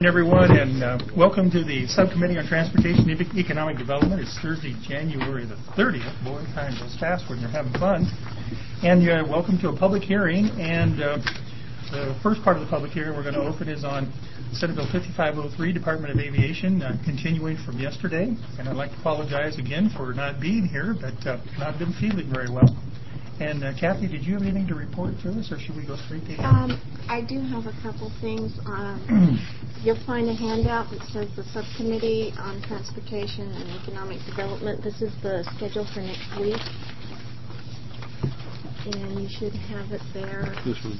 Everyone, and welcome to the Subcommittee on Transportation and Economic Development. It's Thursday, January the 30th. Boy, time goes fast when you're having fun. And welcome to a public hearing. And the first part of the public hearing we're going to open is on Senate Bill 5503, Department of Aviation, continuing from yesterday. And I'd like to apologize again for not being here, but not been feeling very well. And Kathy, did you have anything to report to us, or should we go straight to you? I do have a couple things. You'll find a handout that says the Subcommittee on Transportation and Economic Development. This is the schedule for next week. And you should have it there. This one.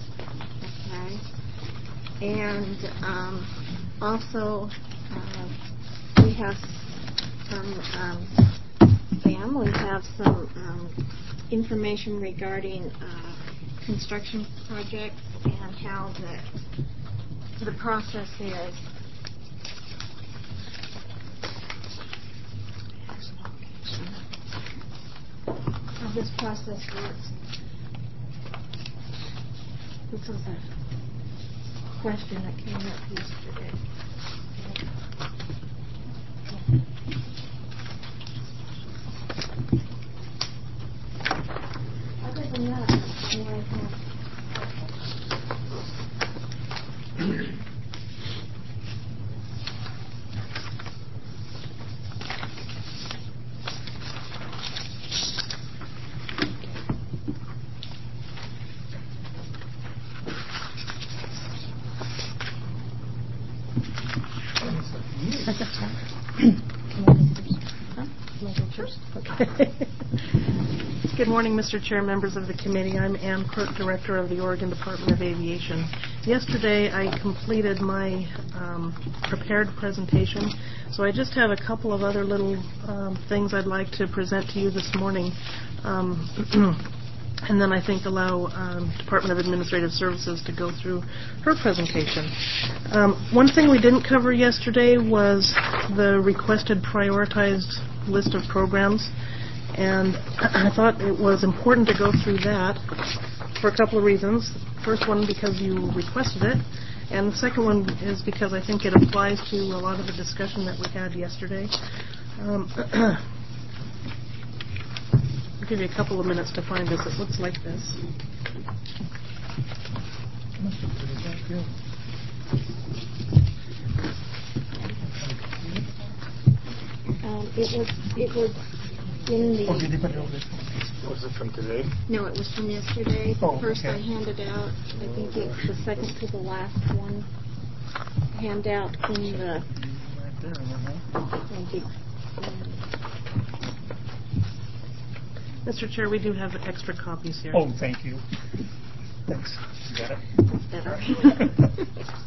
Okay. And also, we have some information regarding construction projects and how the process is. How this process works. This was a question that came up yesterday. Other than that, I have Good morning, Mr. Chair, members of the committee. I'm Ann Crook, Director of the Oregon Department of Aviation. Yesterday, I completed my prepared presentation, so I just have a couple of other little things I'd like to present to you this morning, and then I think allow Department of Administrative Services to go through her presentation. One thing we didn't cover yesterday was the requested prioritized list of programs. And I thought it was important to go through that for a couple of reasons. First one, because you requested it. And the second one is because I think it applies to a lot of the discussion that we had yesterday. I'll give you a couple of minutes to find this. It looks like this. It was in the... Was it from today? No, it was from yesterday. The first okay. I handed out. I think it's the second to the last one. Handout in the... Thank you. Mr. Chair, we do have extra copies here. Oh, thank you. Thanks. You got it? That's better.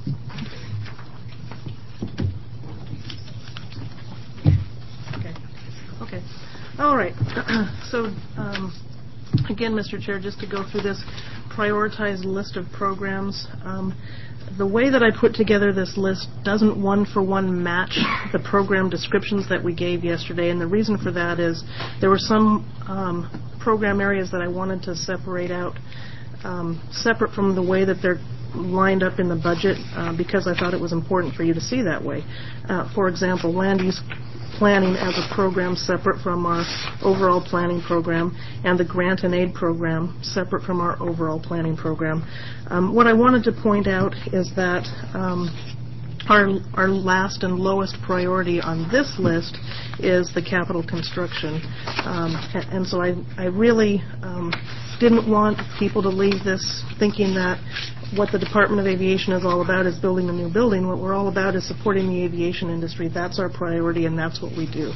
Okay. All right. So, again, Mr. Chair, just to go through this prioritized list of programs, the way that I put together this list doesn't one-for-one match the program descriptions that we gave yesterday, and the reason for that is there were some program areas that I wanted to separate out, separate from the way that they're lined up in the budget, because I thought it was important for you to see that way. For example, land use planning as a program separate from our overall planning program, and the grant and aid program separate from our overall planning program. What I wanted to point out is that our last and lowest priority on this list is the capital construction. And so I really didn't want people to leave this thinking that what the Department of Aviation is all about is building a new building. What we're all about is supporting the aviation industry. That's our priority, and that's what we do.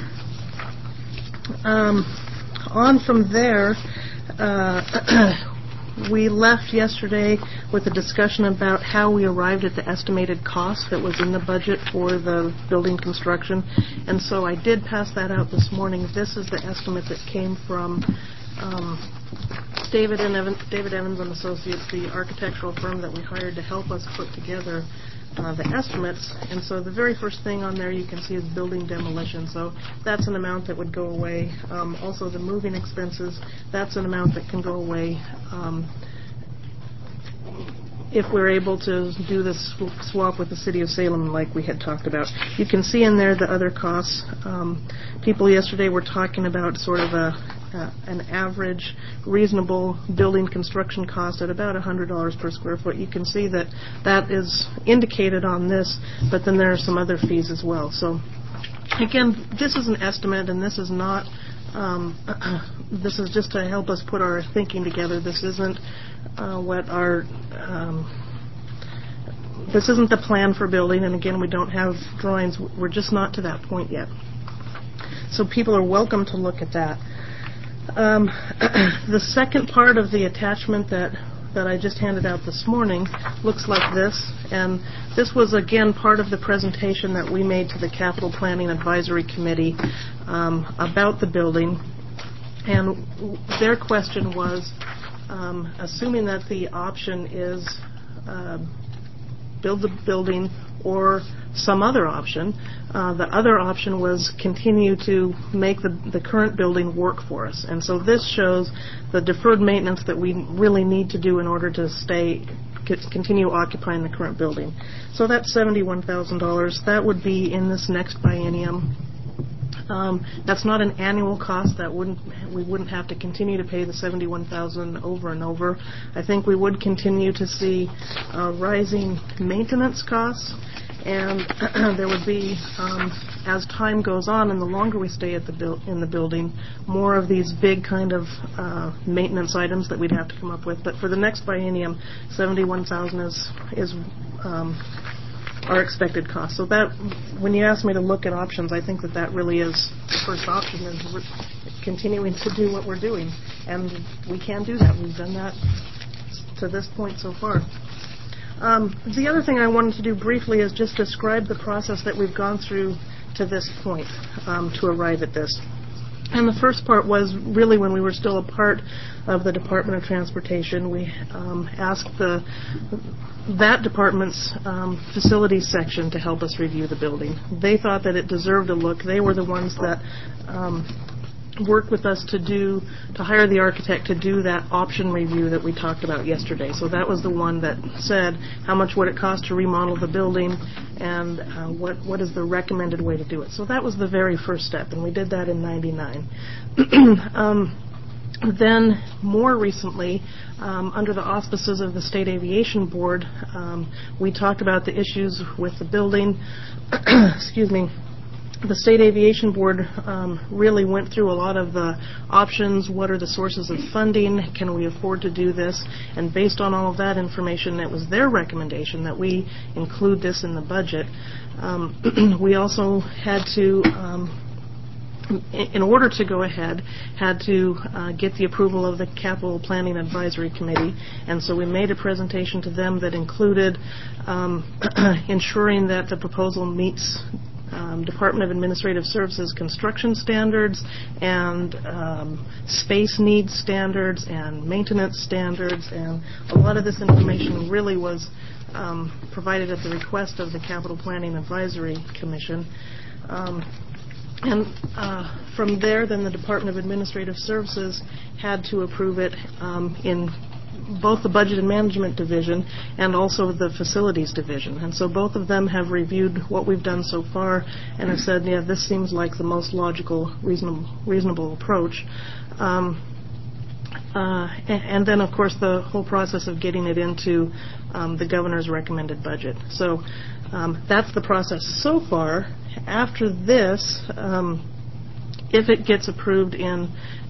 On from there, we left yesterday with a discussion about how we arrived at the estimated cost that was in the budget for the building construction. And so I did pass that out this morning. This is the estimate that came from David Evans and Associates, the architectural firm that we hired to help us put together the estimates. And so the very first thing on there you can see is building demolition. So that's an amount that would go away. Also the moving expenses, that's an amount that can go away. if we're able to do this swap with the City of Salem like we had talked about. You can see in there the other costs. People yesterday were talking about sort of an average reasonable building construction cost at about $100 per square foot. You can see that that is indicated on this, but then there are some other fees as well. So again, this is an estimate, and this is not this is just to help us put our thinking together. This isn't this isn't the plan for building, and again, we don't have drawings. We're just not to that point yet. So people are welcome to look at that. The second part of the attachment that I just handed out this morning looks like this, and this was again part of the presentation that we made to the Capital Planning Advisory Committee about the building. And their question was, assuming that the option is build the building or some other option, the other option was continue to make the current building work for us. And so this shows the deferred maintenance that we really need to do in order to continue occupying the current building. So that's $71,000. That would be in this next biennium. That's not an annual cost. We wouldn't have to continue to pay the $71,000 over and over. I think we would continue to see rising maintenance costs, and there would be, as time goes on and the longer we stay at in the building, more of these big kind of maintenance items that we'd have to come up with. But for the next biennium, $71,000 is our expected cost. So that, when you ask me to look at options, I think that really is the first option, is continuing to do what we're doing. And we can do that. We've done that to this point so far. The other thing I wanted to do briefly is just describe the process that we've gone through to this point to arrive at this. And the first part was really when we were still a part of the Department of Transportation. We asked that department's facilities section to help us review the building. They thought that it deserved a look. They were the ones that worked with us to hire the architect to do that option review that we talked about yesterday. So that was the one that said how much would it cost to remodel the building and what is the recommended way to do it. So that was the very first step, and we did that in '99. Then, more recently, under the auspices of the State Aviation Board, we talked about the issues with the building. Excuse me. The State Aviation Board really went through a lot of the options. What are the sources of funding? Can we afford to do this? And based on all of that information, it was their recommendation that we include this in the budget. We also had to, in order to go ahead, had to get the approval of the Capital Planning Advisory Committee, and so we made a presentation to them that included ensuring that the proposal meets Department of Administrative Services construction standards and space needs standards and maintenance standards, and a lot of this information really was provided at the request of the Capital Planning Advisory Commission. And from there, then the Department of Administrative Services had to approve it in both the Budget and Management Division and also the Facilities Division. And so both of them have reviewed what we've done so far and have said, yeah, this seems like the most logical, reasonable approach. And then, of course, the whole process of getting it into the governor's recommended budget. So that's the process so far. After this, if it gets approved in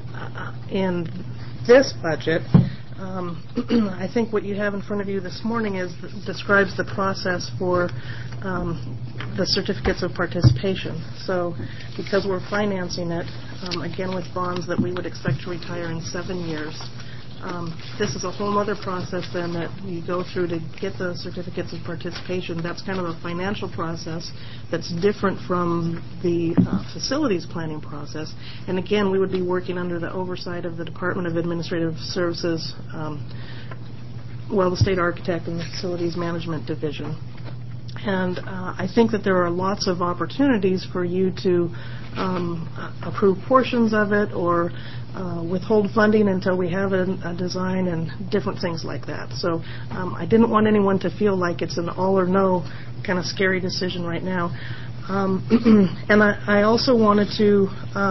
this budget, I think what you have in front of you this morning describes the process for the certificates of participation. So because we're financing it, again with bonds that we would expect to retire in 7 years, this is a whole other process then that you go through to get the certificates of participation. That's kind of a financial process that's different from the facilities planning process. And again, we would be working under the oversight of the Department of Administrative Services, the state architect and the Facilities Management Division. And I think that there are lots of opportunities for you to approve portions of it or withhold funding until we have a design and different things like that. So I didn't want anyone to feel like it's an all or no kind of scary decision right now. And I also wanted to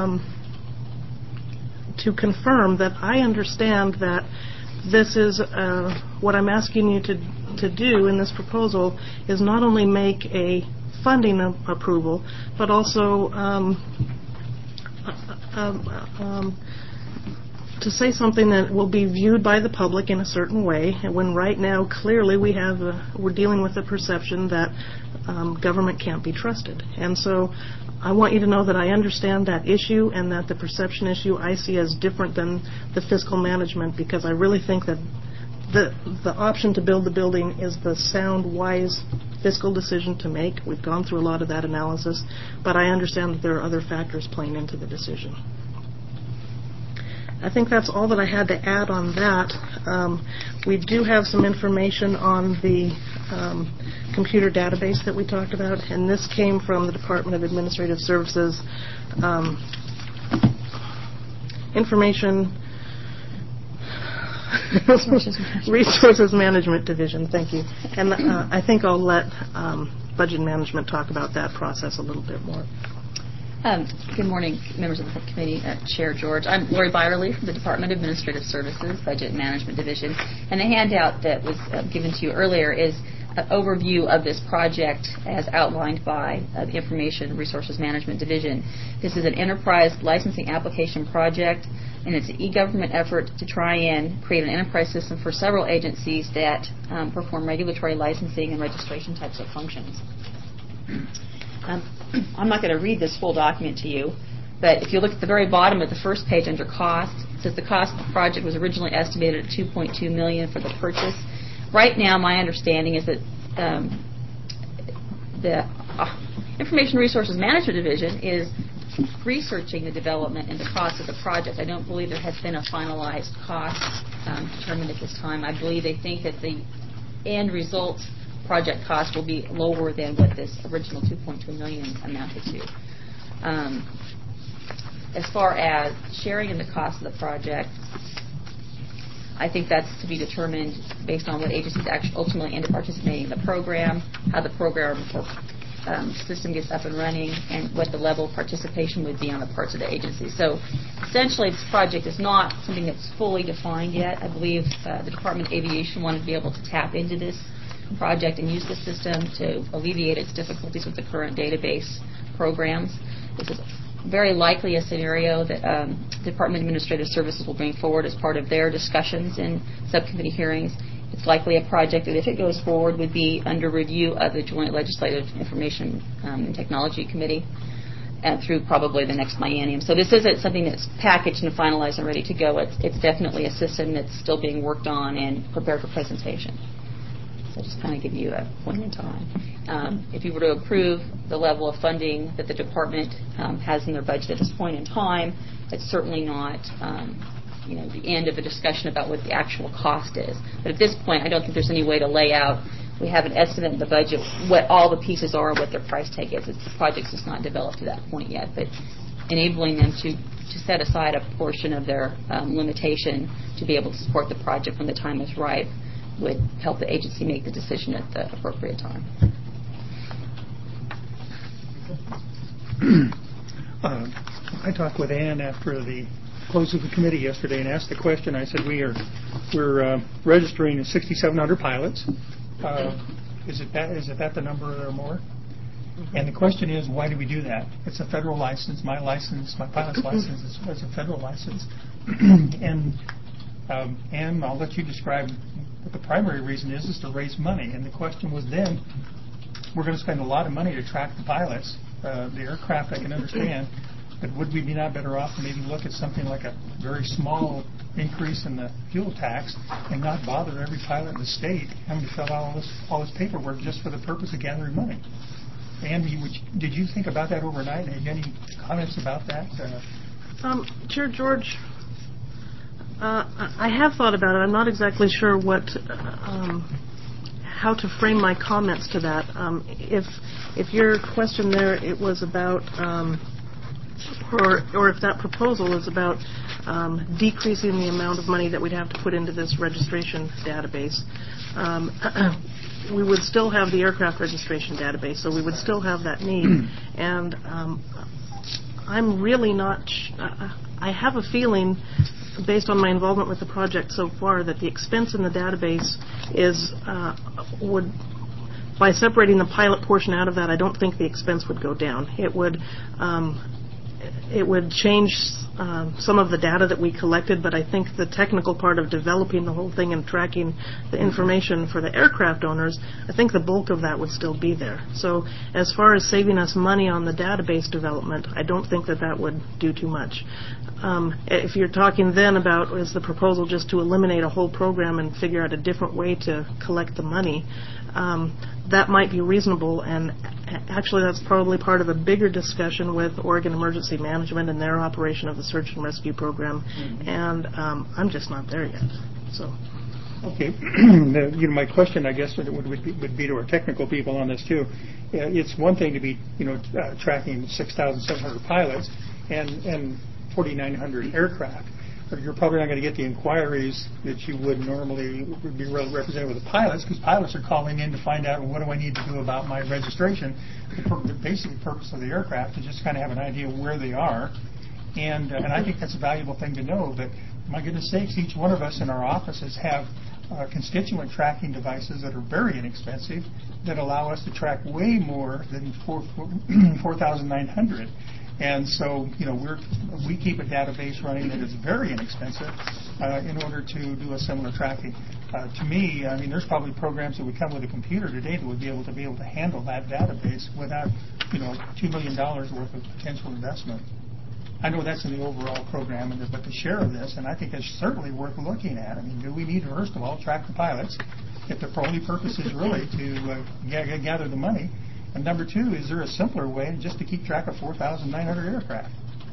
confirm that I understand that this is what I'm asking you to do in this proposal is not only make a funding approval, but also to say something that will be viewed by the public in a certain way, when right now clearly we're dealing with the perception that government can't be trusted. And so I want you to know that I understand that issue and that the perception issue I see as different than the fiscal management, because I really think that the option to build the building is the sound, wise fiscal decision to make. We've gone through a lot of that analysis, but I understand that there are other factors playing into the decision. I think that's all that I had to add on that. We do have some information on the computer database that we talked about, and this came from the Department of Administrative Services information Resources Management Division. Thank you. And I think I'll let Budget Management talk about that process a little bit more. Good morning, members of the committee, Chair George. I'm Lori Byerly from the Department of Administrative Services, Budget Management Division. And the handout that was given to you earlier is an overview of this project as outlined by the Information Resources Management Division. This is an enterprise licensing application project, and it's an e-government effort to try and create an enterprise system for several agencies that perform regulatory licensing and registration types of functions. I'm not going to read this full document to you, but if you look at the very bottom of the first page under cost, it says the cost of the project was originally estimated at $2.2 million for the purchase. Right now, my understanding is that the Information Resources Management Division is researching the development and the cost of the project. I don't believe there has been a finalized cost determined at this time. I believe they think that the end result project cost will be lower than what this original $2.2 million amounted to. As far as sharing in the cost of the project, I think that's to be determined based on what agencies actually ultimately end up participating in the program, how the program system gets up and running, and what the level of participation would be on the parts of the agency. So essentially this project is not something that's fully defined yet. I believe the Department of Aviation wanted to be able to tap into this project and use the system to alleviate its difficulties with the current database programs. This is very likely a scenario that Department of Administrative Services will bring forward as part of their discussions in subcommittee hearings. It's likely a project that, if it goes forward, would be under review of the Joint Legislative Information and Technology Committee through probably the next biennium. So this isn't something that's packaged and finalized and ready to go. It's definitely a system that's still being worked on and prepared for presentation. So just kind of give you a point in time. If you were to approve the level of funding that the department has in their budget at this point in time, it's certainly not the end of the discussion about what the actual cost is. But at this point, I don't think there's any way to lay out. We have an estimate in the budget what all the pieces are and what their price tag is. The project's just not developed to that point yet. But enabling them to set aside a portion of their limitation to be able to support the project when the time is right would help the agency make the decision at the appropriate time. I talked with Ann after the close of the committee yesterday and asked the question. I said, we're registering 6,700 pilots. Is it that the number or more? And the question is, why do we do that? It's a federal license. My pilot's license is a federal license. And I'll let you describe what the primary reason is to raise money. And the question was then, we're going to spend a lot of money to track the pilots. The aircraft I can understand, but would we be not better off to maybe look at something like a very small increase in the fuel tax and not bother every pilot in the state having to fill out all this paperwork just for the purpose of gathering money? Andy, did you think about that overnight? Have you any comments about that? Chair George, I have thought about it. I'm not exactly sure how to frame my comments to that. If your question there, it was about, or if that proposal is about decreasing the amount of money that we'd have to put into this registration database, we would still have the aircraft registration database, so we would still have that need. And I'm really not. I have a feeling, based on my involvement with the project so far, that the expense in the database would. By separating the pilot portion out of that, I don't think the expense would go down. It would change some of the data that we collected, but I think the technical part of developing the whole thing and tracking the information for the aircraft owners, I think the bulk of that would still be there. So as far as saving us money on the database development, I don't think that would do too much. If you're talking then about is the proposal just to eliminate a whole program and figure out a different way to collect the money, that might be reasonable, and actually that's probably part of a bigger discussion with Oregon Emergency Management and their operation of the search and rescue program, and I'm just not there yet. So. Okay. My question, I guess, would be to our technical people on this too. It's one thing to be, tracking 6,700 pilots and 4,900 aircraft. You're probably not going to get the inquiries that you would normally be represented with the pilots, because pilots are calling in to find out what do I need to do about my registration. The basic purpose of the aircraft is just kind of have an idea of where they are, and I think that's a valuable thing to know. But my goodness sakes, each one of us in our offices have constituent tracking devices that are very inexpensive that allow us to track way more than 4,900. And so, we keep a database running that is very inexpensive in order to do a similar tracking. To me, there's probably programs that would come with a computer today that would be able to handle that database without, $2 million worth of potential investment. I know that's in the overall program, but the share of this, and I think that's certainly worth looking at. Do we need to, first of all, track the pilots if the only purpose is really to gather the money? And number two, is there a simpler way just to keep track of 4,900 aircraft?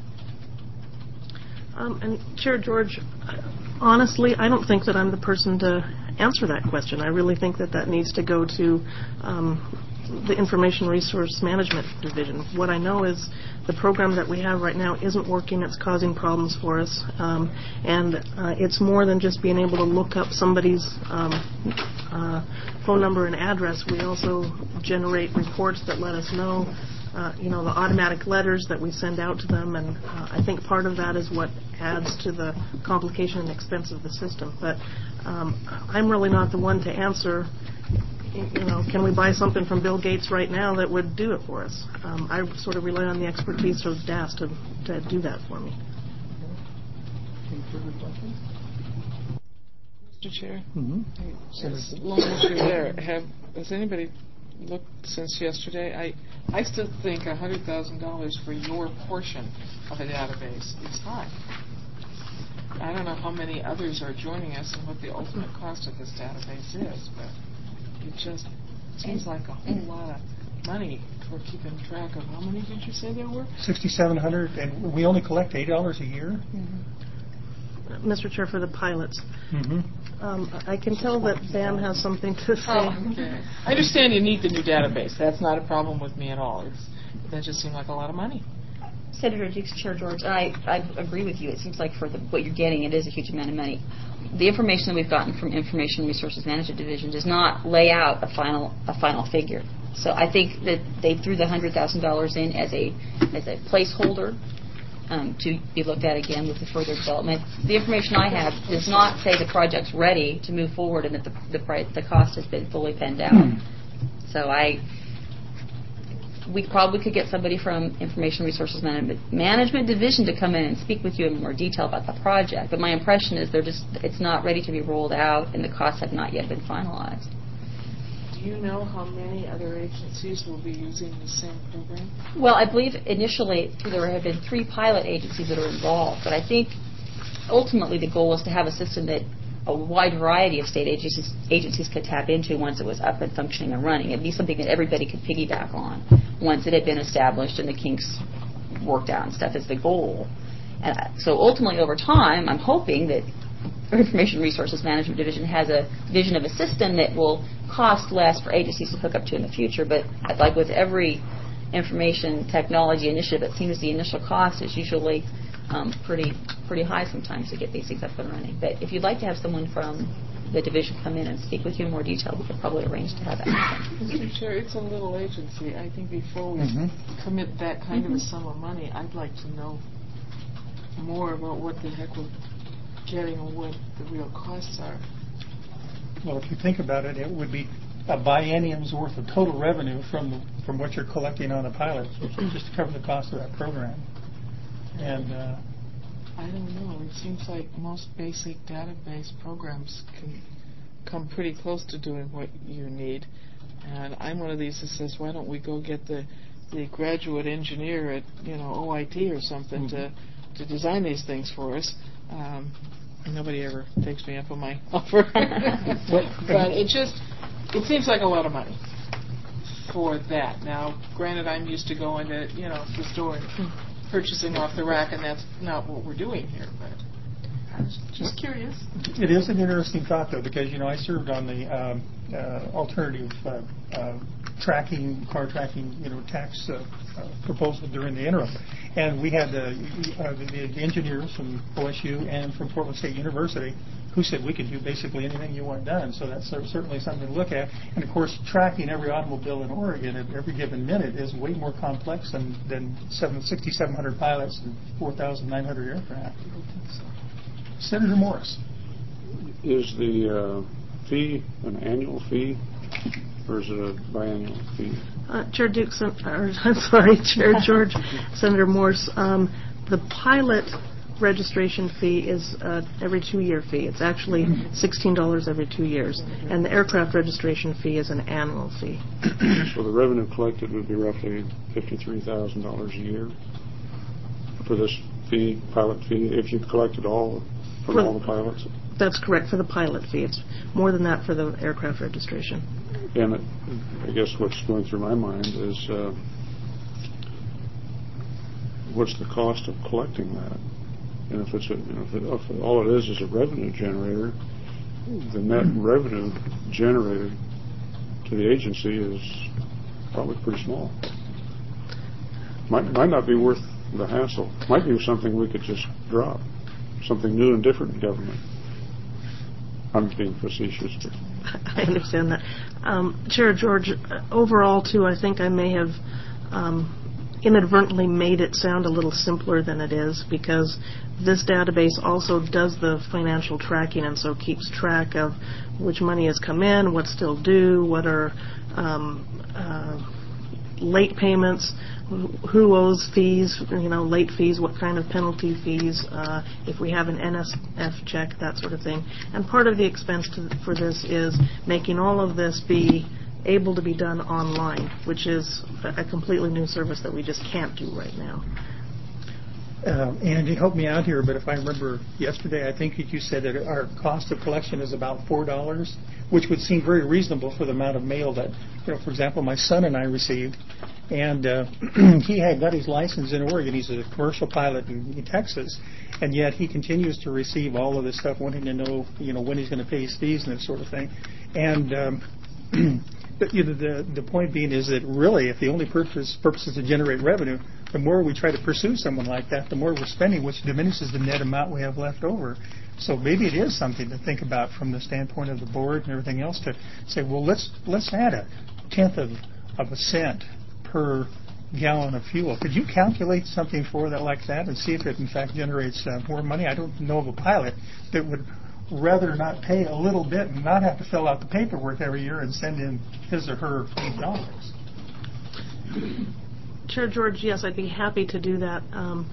And Chair George, honestly, I don't think that I'm the person to answer that question. I really think that needs to go to the Information Resource Management Division. What I know is the program that we have right now isn't working. It's causing problems for us. And it's more than just being able to look up somebody's phone number and address. We also generate reports that let us know, the automatic letters that we send out to them. And I think part of that is what adds to the complication and expense of the system. But I'm really not the one to answer, can we buy something from Bill Gates right now that would do it for us? I sort of rely on the expertise of DAS to do that for me. Any further questions? Mr. Chair, As long as you're there, has anybody looked since yesterday? I still think $100,000 for your portion of a database is high. I don't know how many others are joining us and what the ultimate cost of this database is, but it just seems like a whole lot of money for keeping track of. How many did you say there were? 6,700, and we only collect $8 a year. Mr. Chair, for the pilots. I can tell that Sam has something to say. Okay. I understand you need the new database. That's not a problem with me at all. That just seemed like a lot of money. Senator Dukes, Chair George, I agree with you. It seems like for what you're getting, it is a huge amount of money. The information that we've gotten from Information Resources Management Division does not lay out a final figure. So I think that they threw the $100,000 in as a placeholder to be looked at again with the further development. The information I have does not say the project's ready to move forward and that the cost has been fully penned down. So we probably could get somebody from Information Resources Management Division to come in and speak with you in more detail about the project. But my impression is it's not ready to be rolled out and the costs have not yet been finalized. Do you know how many other agencies will be using the same program? Well, I believe initially there have been 3 pilot agencies that are involved, but I think ultimately the goal was to have a system that a wide variety of state agencies could tap into once it was up and functioning and running. It'd be something that everybody could piggyback on once it had been established and the kinks worked out and stuff is the goal. And so ultimately over time, I'm hoping that Information Resources Management Division has a vision of a system that will cost less for agencies to hook up to in the future. But like with every information technology initiative, it seems the initial cost is usually pretty high sometimes to get these things up and running. But if you'd like to have someone from the division come in and speak with you in more detail, we could probably arrange to have that happen. Mr. Chair, it's a little agency. I think before we commit that kind of a sum of money, I'd like to know more about what the heck we're getting and what the real costs are. Well, if you think about it, it would be a biennium's worth of total revenue from what you're collecting on the pilot, just to cover the cost of that program. And I don't know. It seems like most basic database programs can come pretty close to doing what you need. And I'm one of these that says, why don't we go get the graduate engineer at OIT or something to design these things for us. Nobody ever takes me up on my offer. But it seems like a lot of money for that. Now, granted, I'm used to going to the store and purchasing off the rack, and that's not what we're doing here. But I was just curious. It is an interesting thought, though, because I served on the alternative car tracking, tax proposal during the interim, and we had the engineers from OSU and from Portland State University who said we could do basically anything you want done. So that's certainly something to look at. And of course, tracking every automobile in Oregon at every given minute is way more complex than 6,700 pilots and 4,900 aircraft. Senator Morris. Is the fee an annual fee, or is it a biannual fee? Chair Chair George, Senator Morse, the pilot registration fee is every 2-year fee. It's actually $16 every 2 years. And the aircraft registration fee is an annual fee. So the revenue collected would be roughly $53,000 a year for this fee, pilot fee, if you collected all from all the pilots? That's correct, for the pilot fee. It's more than that for the aircraft registration. And I guess what's going through my mind is what's the cost of collecting that? And if all it is a revenue generator, the net revenue generated to the agency is probably pretty small. Might not be worth the hassle. Might be something we could just drop. Something new and different in government. I'm being facetious. But I understand that. Chair George, overall, too, I think I may have inadvertently made it sound a little simpler than it is, because this database also does the financial tracking and so keeps track of which money has come in, what's still due, what are late payments, who owes fees, late fees, what kind of penalty fees, if we have an NSF check, that sort of thing. And part of the expense for this is making all of this be able to be done online, which is a completely new service that we just can't do right now. Andy, help me out here, but if I remember yesterday, I think you said that our cost of collection is about $4, which would seem very reasonable for the amount of mail that, for example, my son and I received. And he had got his license in Oregon. He's a commercial pilot in Texas, and yet he continues to receive all of this stuff, wanting to know, when he's going to pay his fees and that sort of thing. And the point being is that really, if the only purpose is to generate revenue, the more we try to pursue someone like that, the more we're spending, which diminishes the net amount we have left over. So maybe it is something to think about from the standpoint of the board and everything else, to say, well, let's add a tenth of a cent per gallon of fuel. Could you calculate something for that like that and see if it in fact generates more money? I don't know of a pilot that would rather not pay a little bit and not have to fill out the paperwork every year and send in his or her $8. Chair George, yes, I'd be happy to do that.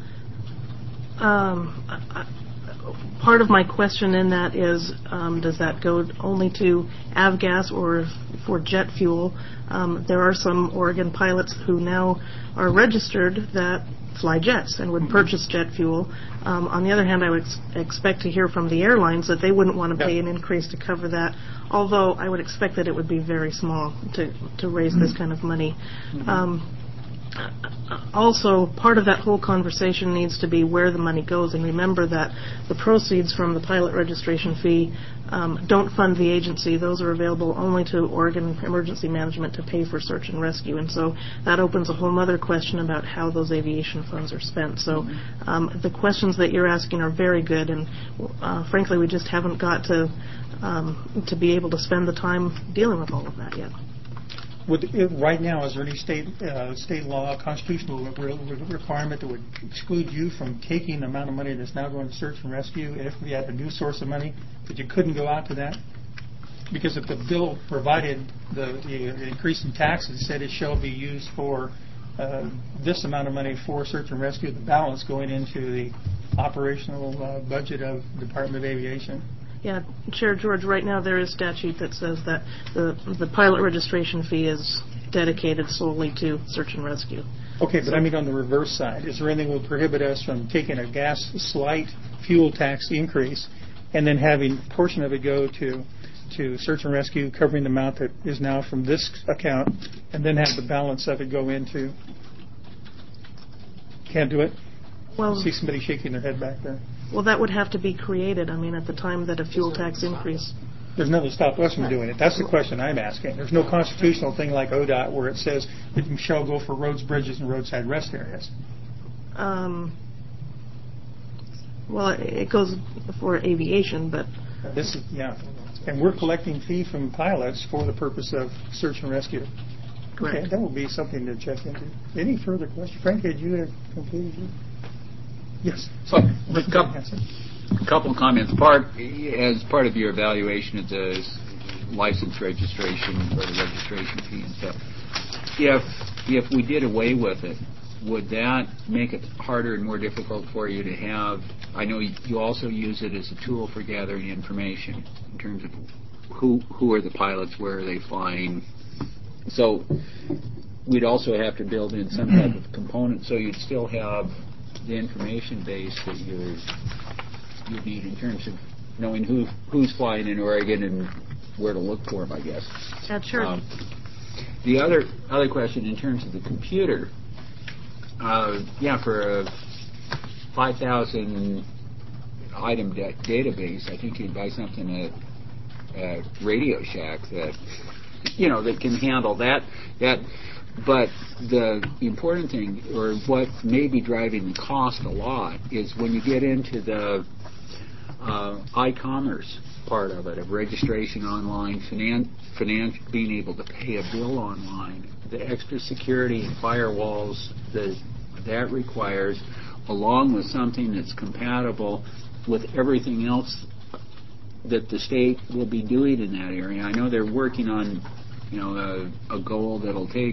Part of my question in that is, does that go only to avgas or for jet fuel? There are some Oregon pilots who now are registered that fly jets and would purchase jet fuel. On the other hand, I would expect to hear from the airlines that they wouldn't want to pay an increase to cover that, although I would expect that it would be very small to raise this kind of money. also, part of that whole conversation needs to be where the money goes. And remember that the proceeds from the pilot registration fee don't fund the agency. Those are available only to Oregon Emergency Management to pay for search and rescue. And so that opens a whole other question about how those aviation funds are spent. So the questions that you're asking are very good. And frankly, we just haven't got to be able to spend the time dealing with all of that yet. Right now, is there any state law, constitutional requirement that would exclude you from taking the amount of money that's now going to search and rescue if we had a new source of money, that you couldn't go out to that? Because if the bill provided the increase in taxes, said it shall be used for this amount of money for search and rescue, the balance going into the operational budget of Department of Aviation. Yeah, Chair George, right now there is statute that says that the pilot registration fee is dedicated solely to search and rescue. Okay, but I mean on the reverse side, is there anything that would prohibit us from taking a slight fuel tax increase and then having a portion of it go to search and rescue, covering the amount that is now from this account, and then have the balance of it go into... Can't do it? Well, I see somebody shaking their head back there. Well, that would have to be created, I mean, at the time that a fuel tax increase... There's nothing to stop us from doing it. That's the question I'm asking. There's no constitutional thing like ODOT where it says that you shall go for roads, bridges, and roadside rest areas. Well, it goes for aviation, but... This is, yeah. And we're collecting fee from pilots for the purpose of search and rescue. Correct. Okay, that will be something to check into. Any further questions? Frank, had you completed it? Yes. So, a couple of comments. As part of your evaluation of the license registration or the registration fee and stuff, if we did away with it, would that make it harder and more difficult for you to have? I know you also use it as a tool for gathering information in terms of who are the pilots, where are they flying. So we'd also have to build in some type of component, so you'd still have the information base that you need in terms of knowing who's flying in Oregon and where to look for them, I guess. Sure. The other question in terms of the computer, for a 5,000 item database, I think you'd buy something at Radio Shack that can handle that. But the important thing, or what may be driving the cost a lot, is when you get into the e-commerce part of it, of registration online, being able to pay a bill online, the extra security and firewalls that requires, along with something that's compatible with everything else that the state will be doing in that area. I know they're working on a goal that'll take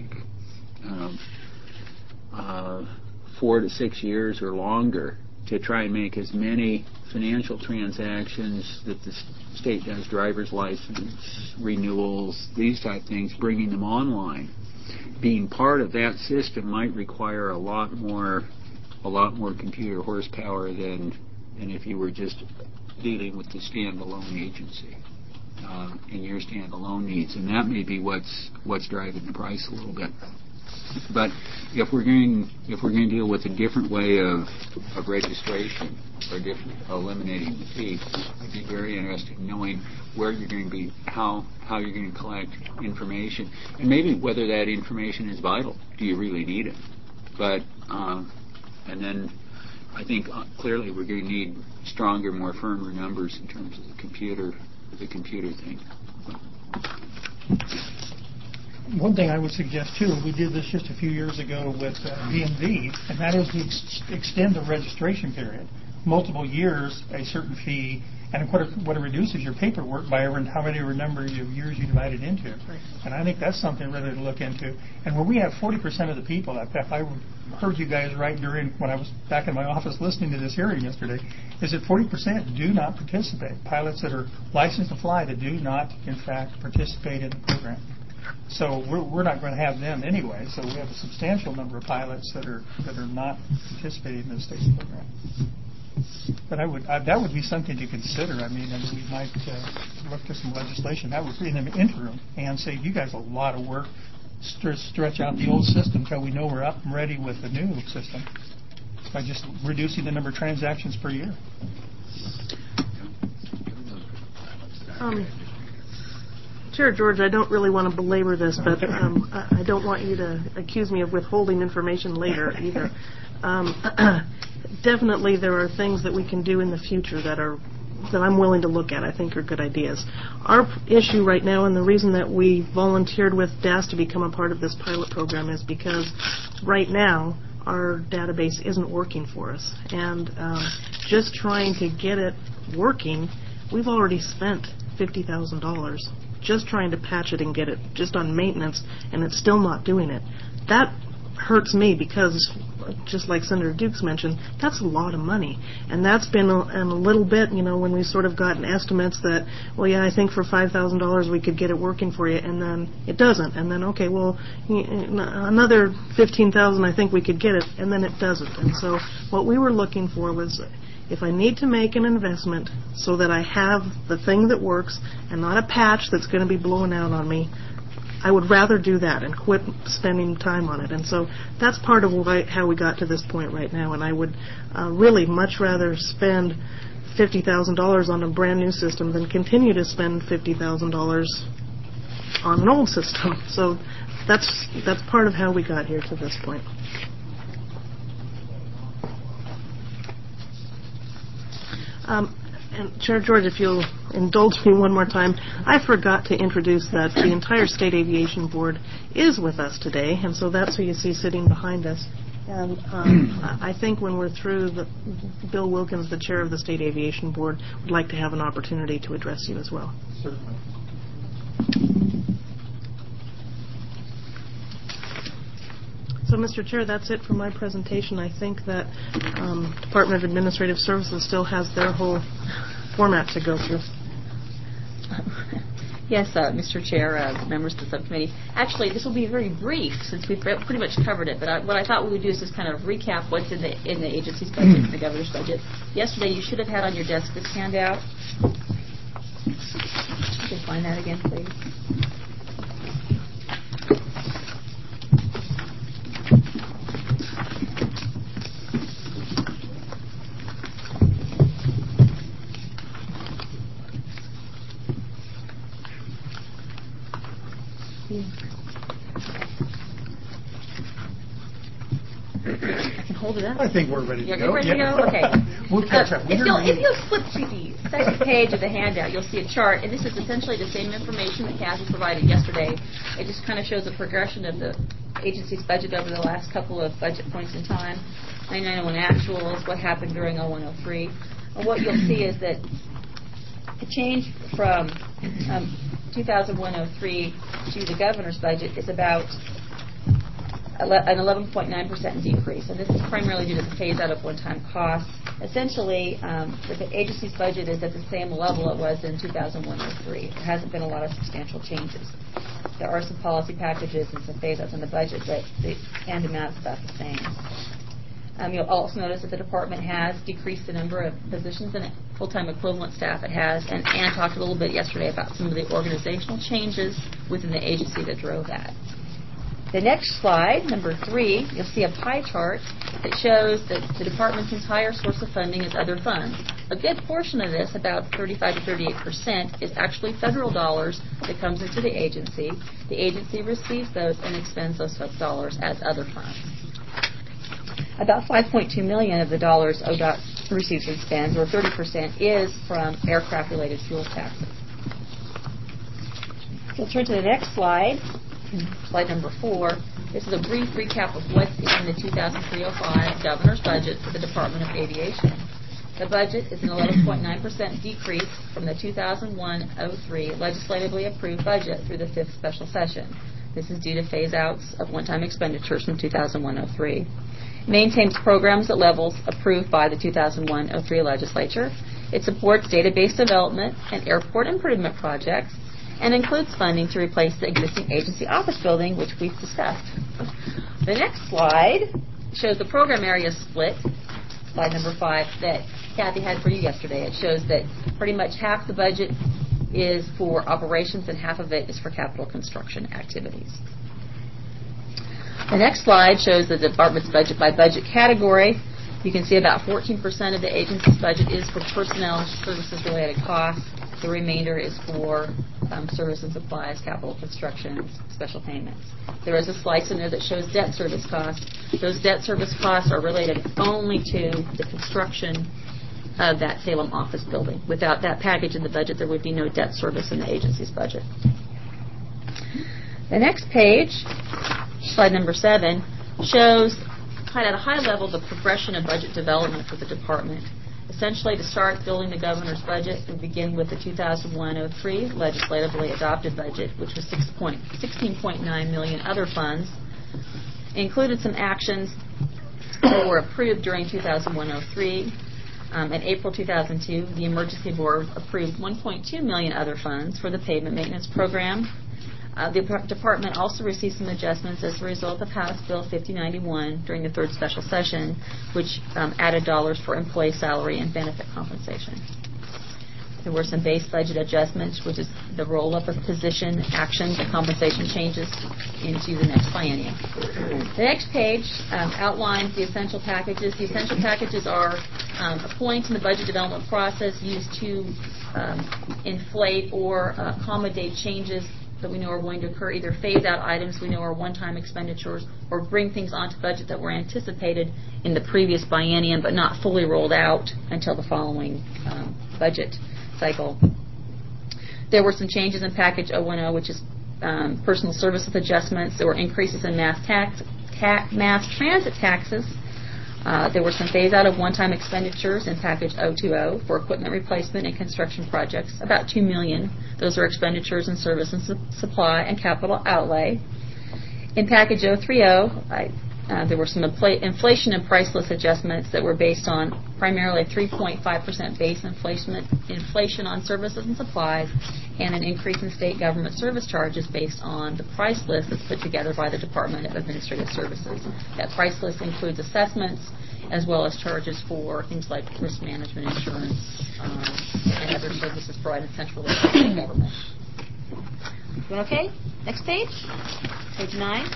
4 to 6 years or longer to try and make as many financial transactions that the state does, driver's license, renewals, these type things, bringing them online. Being part of that system might require a lot more computer horsepower than if you were just dealing with the standalone agency and your standalone needs, and that may be what's driving the price a little bit. But if we're going to deal with a different way of registration or eliminating the fee, I'd be very interested in knowing where you're going to be, how you're going to collect information, and maybe whether that information is vital. Do you really need it? But and then I think clearly we're going to need stronger, more firmer numbers in terms of the computer thing. One thing I would suggest, too, we did this just a few years ago with DMV, and that is to extend the registration period. Multiple years, a certain fee, and what it reduces your paperwork by how many number of years you divide it into. And I think that's something really to look into. And when we have 40% of the people, if I heard you guys right when I was back in my office listening to this hearing yesterday, is that 40% do not participate. Pilots that are licensed to fly that do not, in fact, participate in the program. So we're not going to have them anyway. So we have a substantial number of pilots that are not participating in the state's program. But that would be something to consider. I mean, we might look to some legislation that would, in the interim, and save you guys a lot of work stretch out the old system until we know we're up and ready with the new system by just reducing the number of transactions per year. Chair George, I don't really want to belabor this, but I don't want you to accuse me of withholding information later either. Definitely there are things that we can do in the future that I'm willing to look at, I think are good ideas. Our issue right now, and the reason that we volunteered with DAS to become a part of this pilot program, is because right now our database isn't working for us. And just trying to get it working, we've already spent $50,000 just trying to patch it and get it just on maintenance, and it's still not doing it. That hurts me because, just like Senator Dukes mentioned, that's a lot of money. And that's been a little bit, when we sort of gotten estimates that, well, yeah, I think for $5,000 we could get it working for you, and then it doesn't. And then, okay, well, another $15,000 I think we could get it, and then it doesn't. And so what we were looking for was, if I need to make an investment so that I have the thing that works and not a patch that's going to be blowing out on me, I would rather do that and quit spending time on it. And so that's part of how we got to this point right now. And I would really much rather spend $50,000 on a brand new system than continue to spend $50,000 on an old system. So that's part of how we got here to this point. And Chair George, if you'll indulge me one more time, I forgot to introduce that the entire State Aviation Board is with us today, and so that's who you see sitting behind us. And I think when we're through, Bill Wilkins, the chair of the State Aviation Board, would like to have an opportunity to address you as well. Certainly. So, Mr. Chair, that's it for my presentation. I think that Department of Administrative Services still has their whole format to go through. Yes, Mr. Chair, members of the subcommittee. Actually, this will be very brief since we've pretty much covered it. But what I thought we would do is just kind of recap what's in the agency's budget, the governor's budget. Yesterday, you should have had on your desk this handout. You can find that again, please. I can hold it up. I think we're ready to go. You're ready to go? Okay. We'll catch up. If you'll flip to the second page of the handout, you'll see a chart, and this is essentially the same information that Kathy provided yesterday. It just kind of shows a progression of the agency's budget over the last couple of budget points in time. 9901 actuals, what happened during 0103. And what you'll see is that the change from 2001-03 to the governor's budget is about an 11.9% decrease, and this is primarily due to the phase-out of one-time costs. Essentially, the agency's budget is at the same level it was in 2001-03. There hasn't been a lot of substantial changes. There are some policy packages and some phase-outs in the budget, but the end amount is about the same. You'll also notice that the department has decreased the number of positions and full-time equivalent staff it has, and Ann talked a little bit yesterday about some of the organizational changes within the agency that drove that. The next slide, number 3, you'll see a pie chart that shows that the department's entire source of funding is other funds. A good portion of this, about 35 to 38%, is actually federal dollars that comes into the agency. The agency receives those and expends those dollars as other funds. About $5.2 million of the dollars ODOT receives and spends, or 30%, is from aircraft-related fuel taxes. We'll turn to the next slide. Slide number 4. This is a brief recap of what's in the 2003-05 governor's budget for the Department of Aviation. The budget is an 11.9% decrease from the 2001-03 legislatively approved budget through the 5th special session. This is due to phase-outs of one-time expenditures from 2001-03. It maintains programs at levels approved by the 2001-03 legislature. It supports database development and airport improvement projects, and includes funding to replace the existing agency office building, which we've discussed. The next slide shows the program area split, slide number 5, that Kathy had for you yesterday. It shows that pretty much half the budget is for operations and half of it is for capital construction activities. The next slide shows the department's budget by budget category. You can see about 14% of the agency's budget is for personnel services-related costs. The remainder is for service and supplies, capital construction, special payments. There is a slice in there that shows debt service costs. Those debt service costs are related only to the construction of that Salem office building. Without that package in the budget, there would be no debt service in the agency's budget. The next page, slide number 7, shows at a high level the progression of budget development for the department. Essentially, to start building the governor's budget, we begin with the 2001-03 legislatively adopted budget, which was $16.9 million other funds. It included some actions that were approved during 2001-03. In April 2002, the Emergency Board approved $1.2 million other funds for the pavement maintenance program. The department also received some adjustments as a result of House Bill 5091 during the third special session, which added dollars for employee salary and benefit compensation. There were some base budget adjustments, which is the roll-up of position actions and compensation changes into the next biennium. The next page outlines the essential packages. The essential packages are a point in the budget development process used to inflate or accommodate changes that we know are going to occur, either phase out items we know are one-time expenditures or bring things onto budget that were anticipated in the previous biennium but not fully rolled out until the following budget cycle. There were some changes in Package 010, which is personal services adjustments. There were increases in mass transit taxes. There were some phase-out of one-time expenditures in Package 020 for equipment replacement and construction projects, about $2 million. Those are expenditures in service and supply and capital outlay. In Package 030, there were some inflation and price list adjustments that were based on primarily 3.5% base inflation on services and supplies, and an increase in state government service charges based on the price list that's put together by the Department of Administrative Services. That price list includes assessments as well as charges for things like risk management insurance and other services provided centrally by the state government. Doing okay? Next page. Page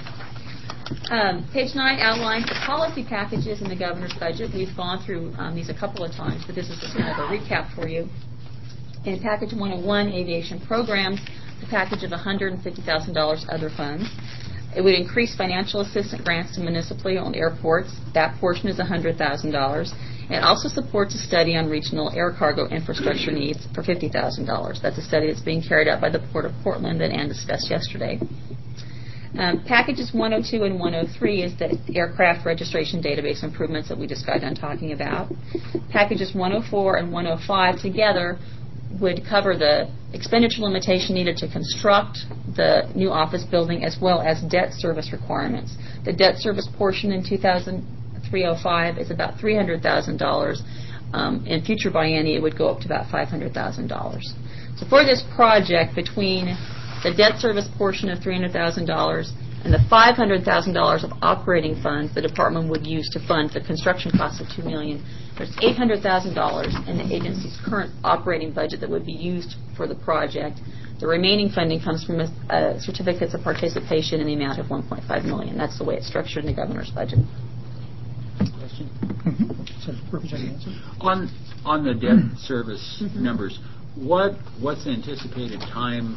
9. Page 9 outlines the policy packages in the governor's budget. We've gone through these a couple of times, but this is just kind of a recap for you. In Package 101, Aviation Programs, the package of $150,000 other funds. It would increase financial assistance grants to municipally owned airports. That portion is $100,000. It also supports a study on regional air cargo infrastructure needs for $50,000. That's a study that's being carried out by the Port of Portland that Ann discussed yesterday. Packages 102 and 103 is the aircraft registration database improvements that we just got done talking about. Packages 104 and 105 together would cover the expenditure limitation needed to construct the new office building as well as debt service requirements. The debt service portion in 2003-05 is about $300,000. In future biennia, it would go up to about $500,000. So for this project, between the debt service portion of $300,000 and the $500,000 of operating funds the department would use to fund the construction costs of $2 million, there's $800,000 in the agency's current operating budget that would be used for the project. The remaining funding comes from certificates of participation in the amount of $1.5 million. That's the way it's structured in the governor's budget. Question? Mm-hmm. On the debt service numbers, what's the anticipated time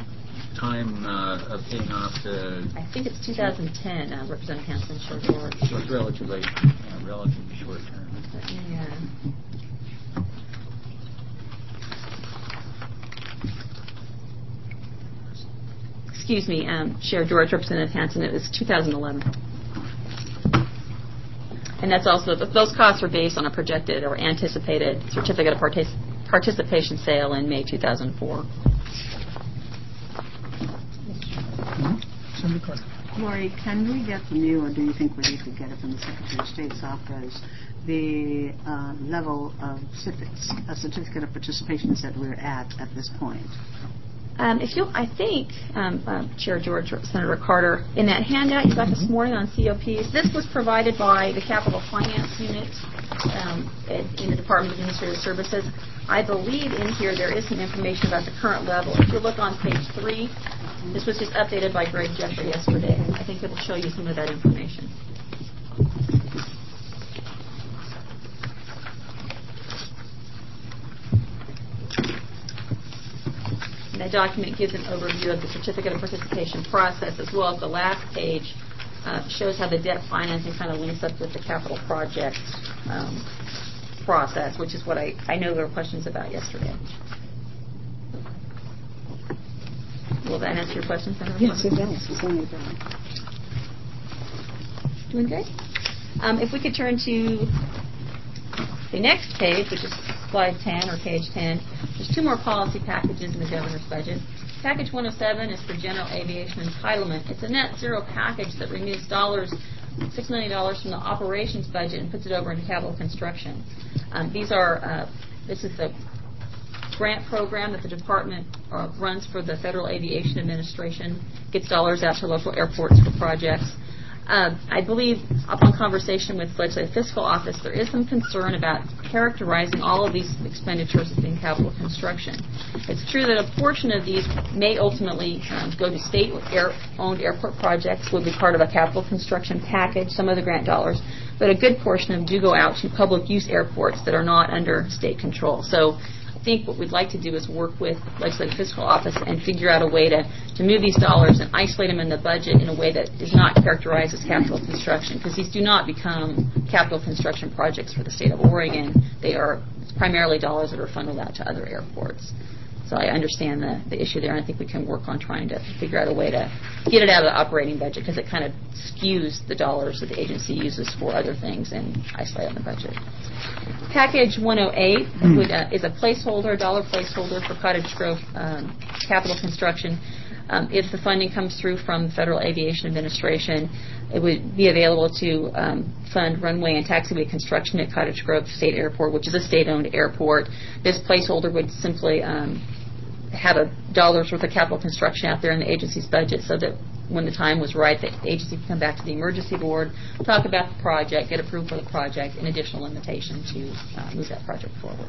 of paying off the... I think it's 2010, Representative Hanson, short forward. So it's relatively short term. Yeah. Excuse me, Chair George, Representative Hanson, it was 2011. And that's also, those costs are based on a projected or anticipated certificate of participation sale in May 2004. Lori, can we get from you, or do you think we need to get it from the Secretary of State's office, the level of certificate of participation that we're at this point? I think, Chair George, Senator Carter, in that handout you got this morning on COPs, this was provided by the Capital Finance Unit in the Department of Administrative Services. I believe in here there is some information about the current level. If you look on page 3, This was just updated by Greg Jeffrey yesterday. I think it'll show you some of that information. And that document gives an overview of the certificate of participation process, as well as the last page shows how the debt financing kind of links up with the capital project process, which is what I know there were questions about yesterday. Will that answer your question, Senator? Yes, it does. It's only done. Doing good. If we could turn to the next page, which is slide 10 or page 10, there's two more policy packages in the governor's budget. Package 107 is for general aviation entitlement. It's a net zero package that removes $6 million from the operations budget and puts it over into capital construction. This is the grant program that the department runs for the Federal Aviation Administration, gets dollars out to local airports for projects. I believe, upon conversation with Legislative Fiscal Office, there is some concern about characterizing all of these expenditures as being capital construction. It's true that a portion of these may ultimately go to state-owned airport projects, would be part of a capital construction package, some of the grant dollars, but a good portion of them do go out to public use airports that are not under state control. So I think what we'd like to do is work with Legislative Fiscal Office and figure out a way to move these dollars and isolate them in the budget in a way that is not characterized as capital construction, because these do not become capital construction projects for the state of Oregon. They are primarily dollars that are funneled out to other airports. So I understand the issue there, and I think we can work on trying to figure out a way to get it out of the operating budget, because it kind of skews the dollars that the agency uses for other things and isolate on the budget. Package 108 is a placeholder, dollar placeholder for Cottage Grove capital construction. If the funding comes through from the Federal Aviation Administration, it would be available to fund runway and taxiway construction at Cottage Grove State Airport, which is a state-owned airport. This placeholder would simply have $1 worth of capital construction out there in the agency's budget, so that when the time was right, the agency could come back to the emergency board, talk about the project, get approved for the project, and additional limitation to move that project forward.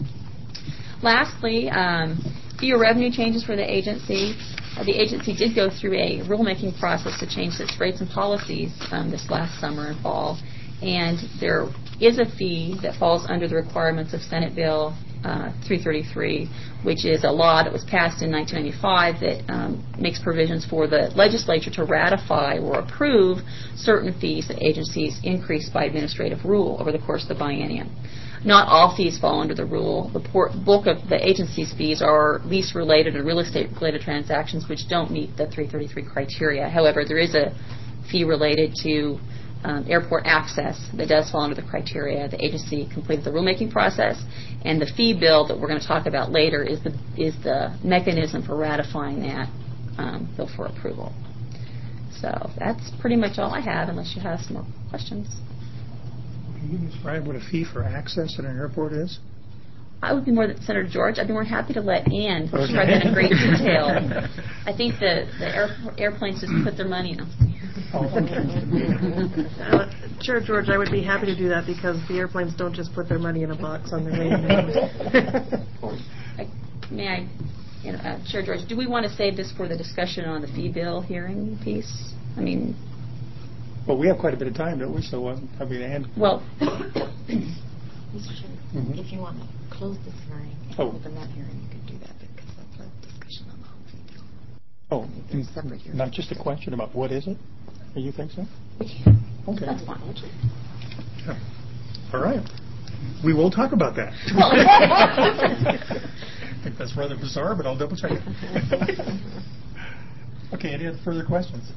Lastly, fee or revenue changes for the agency. The agency did go through a rulemaking process to change its rates and policies this last summer and fall, and there is a fee that falls under the requirements of Senate Bill 333, which is a law that was passed in 1995 that makes provisions for the legislature to ratify or approve certain fees that agencies increase by administrative rule over the course of the biennium. Not all fees fall under the rule. The bulk of the agency's fees are lease-related or real estate-related transactions which don't meet the 333 criteria. However, there is a fee related to airport access that does fall under the criteria. The agency completed the rulemaking process, and the fee bill that we're going to talk about later is the mechanism for ratifying that bill for approval. So that's pretty much all I have, unless you have some more questions. Can you describe what a fee for access at an airport is? I would be more than Senator George. I'd be more happy to let Ann describe that in great detail. I think the airplanes just put their money in. Chair George, I would be happy to do that, because the airplanes don't just put their money in a box on their way in. Chair George, do we want to save this for the discussion on the fee bill hearing piece? I mean... Well, we have quite a bit of time, don't we? So probably Ann... Well... Mr. Chairman, if you want to close this hearing and open that hearing, you could do that, because that's a discussion on the whole fee bill. Oh, separate hearing. Not just a question about what is it? Do you think so? Okay. That's fine. Yeah. All right. We will talk about that. I think that's rather bizarre, but I'll double check it. Okay, any other further questions?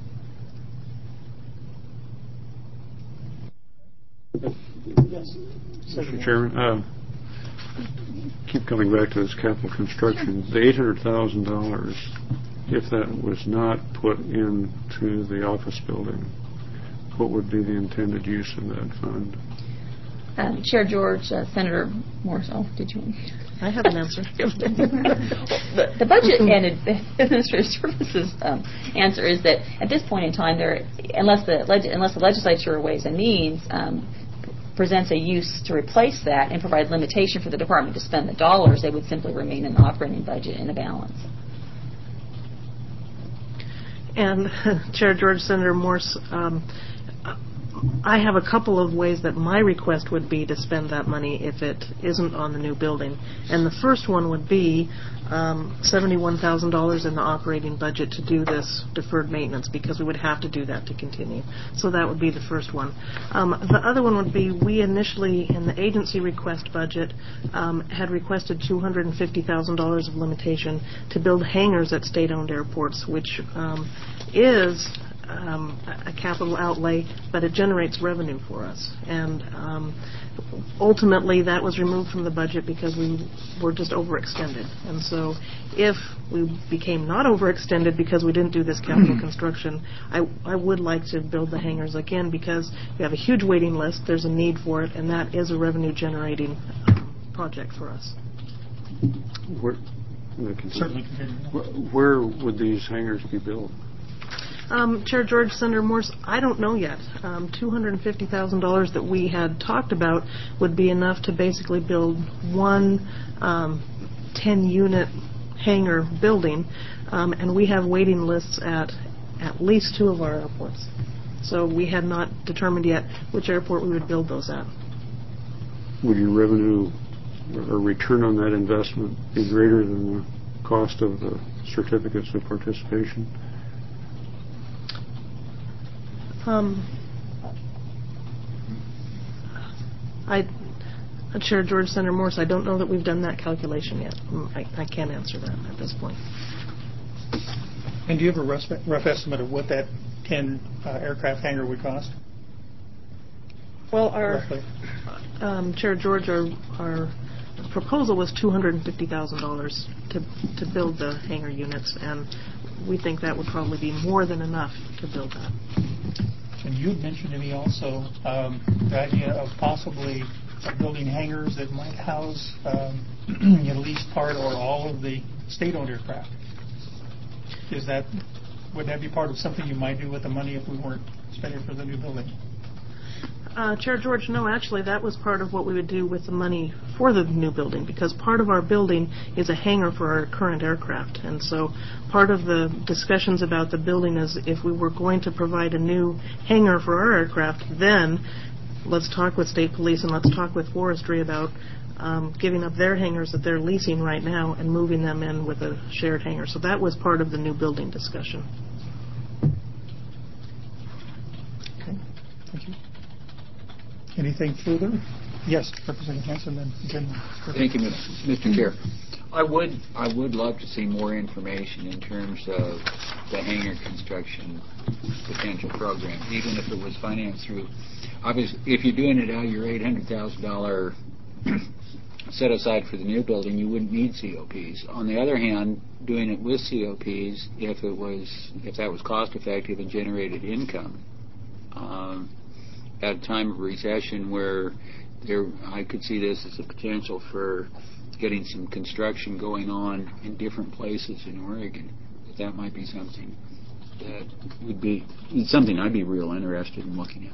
Yes. Mr. Chairman, keep coming back to this capital construction. The $800,000, if that was not put into the office building, what would be the intended use of that fund? Chair George, Senator Morris, did you want I have an answer. The budget and administrative services answer is that at this point in time, unless the legislature Ways and Means presents a use to replace that and provide limitation for the department to spend the dollars, they would simply remain in the operating budget in a balance. And Chair George, Senator Morse, I have a couple of ways that my request would be to spend that money if it isn't on the new building. And the first one would be $71,000 in the operating budget to do this deferred maintenance, because we would have to do that to continue. So that would be the first one. The other one would be, we initially, in the agency request budget, had requested $250,000 of limitation to build hangars at state-owned airports, which is a capital outlay, but it generates revenue for us. And ultimately, that was removed from the budget because we were just overextended. And so if we became not overextended because we didn't do this capital construction, I would like to build the hangars again, because we have a huge waiting list, there's a need for it, and that is a revenue-generating project for us. Where would these hangars be built? Chair George, Senator Morse, I don't know yet. $250,000 that we had talked about would be enough to basically build one 10-unit hangar building, and we have waiting lists at least 2 of our airports. So we had not determined yet which airport we would build those at. Would your revenue or return on that investment be greater than the cost of the certificates of participation? Chair George, Senator Morse, I don't know that we've done that calculation yet. I can't answer that at this point. And do you have a rough estimate of what that 10 aircraft hangar would cost? Well, Chair George, our proposal was $250,000 to build the hangar units, and we think that would probably be more than enough to build that. And you had mentioned to me also the idea of possibly building hangars that might house at least part or all of the state-owned aircraft. Would that be part of something you might do with the money if we weren't spending for the new building? Chair George, no, actually that was part of what we would do with the money for the new building, because part of our building is a hangar for our current aircraft. And so part of the discussions about the building is, if we were going to provide a new hangar for our aircraft, then let's talk with state police and let's talk with forestry about giving up their hangars that they're leasing right now and moving them in with a shared hangar. So that was part of the new building discussion. Okay, thank you. Anything further? Yes, Representative Hanson, then Jim. Thank you, Mr. Chair. I would love to see more information in terms of the hangar construction potential program, even if it was financed through. Obviously, if you're doing it out of your $800,000 set aside for the new building, you wouldn't need COPs. On the other hand, doing it with COPs, if that was cost effective and generated income, at a time of recession where I could see this as a potential for getting some construction going on in different places in Oregon. That might be something that would be something I'd be real interested in looking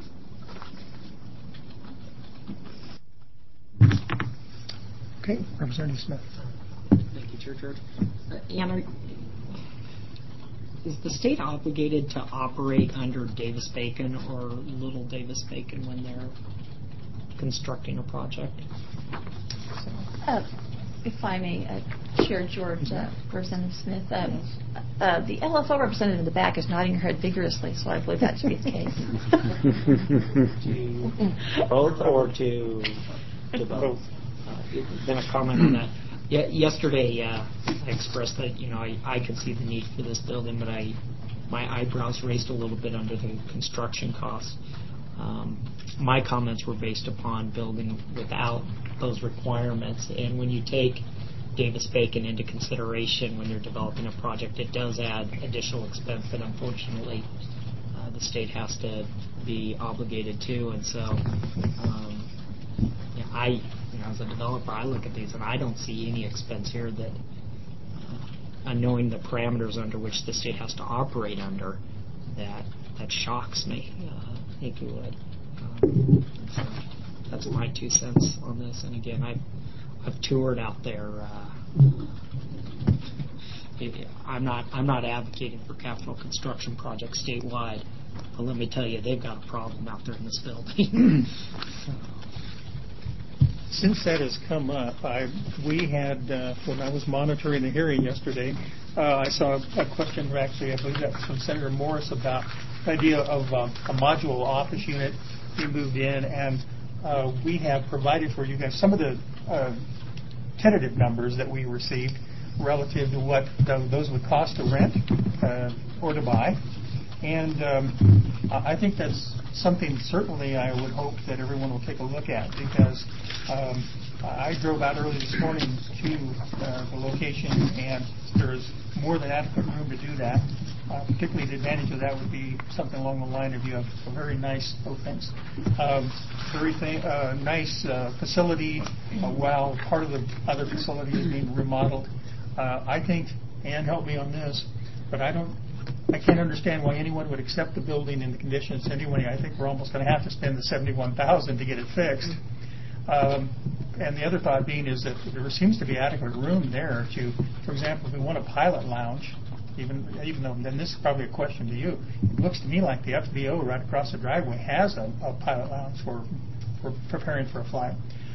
at. Okay, Representative Smith. Thank you, Chair George. Anna, is the state obligated to operate under Davis-Bacon or Little Davis-Bacon when they're constructing a project? If I may, Chair George, Representative Smith, the LFO representative in the back is nodding her head vigorously, so I believe that to be the case. To both or to both? Then a comment on that. Yesterday, I expressed that I could see the need for this building, but my eyebrows raised a little bit under the construction costs. My comments were based upon building without those requirements, and when you take Davis-Bacon into consideration when you're developing a project, it does add additional expense that unfortunately the state has to be obligated to, and so as a developer, I look at these and I don't see any expense here that, knowing the parameters under which the state has to operate under, that shocks me, if you would. So that's my 2 cents on this. And again, I've toured out there I'm not advocating for capital construction projects statewide, but let me tell you, they've got a problem out there in this building. Since that has come up, we had, when I was monitoring the hearing yesterday, I saw a question, actually, I believe that was from Senator Morris, about the idea of a modular office unit being moved in, and we have provided for you guys some of the tentative numbers that we received relative to what those would cost to rent or to buy. And I think that's something certainly I would hope that everyone will take a look at, because I drove out early this morning to the location, and there's more than adequate room to do that. Particularly the advantage of that would be something along the line of you have a very nice, nice facility while part of the other facility is being remodeled. I think, Ann, help me on this, but I can't understand why anyone would accept the building in the conditions anyway. I think we're almost going to have to spend the $71,000 to get it fixed. And the other thought being is that there seems to be adequate room there to, for example, if we want a pilot lounge, even though, then this is probably a question to you. It looks to me like the FBO right across the driveway has a pilot lounge for preparing for a flight.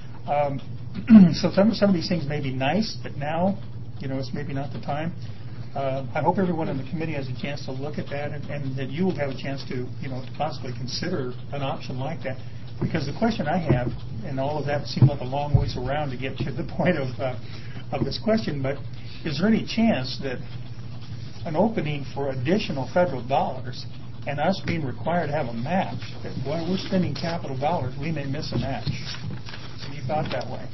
So some of these things may be nice, but now, it's maybe not the time. I hope everyone in the committee has a chance to look at that, and that you will have a chance to, to possibly consider an option like that. Because the question I have, and all of that seemed like a long ways around to get to the point of this question, but is there any chance that an opening for additional federal dollars and us being required to have a match, that while we're spending capital dollars, we may miss a match? Have you thought that way?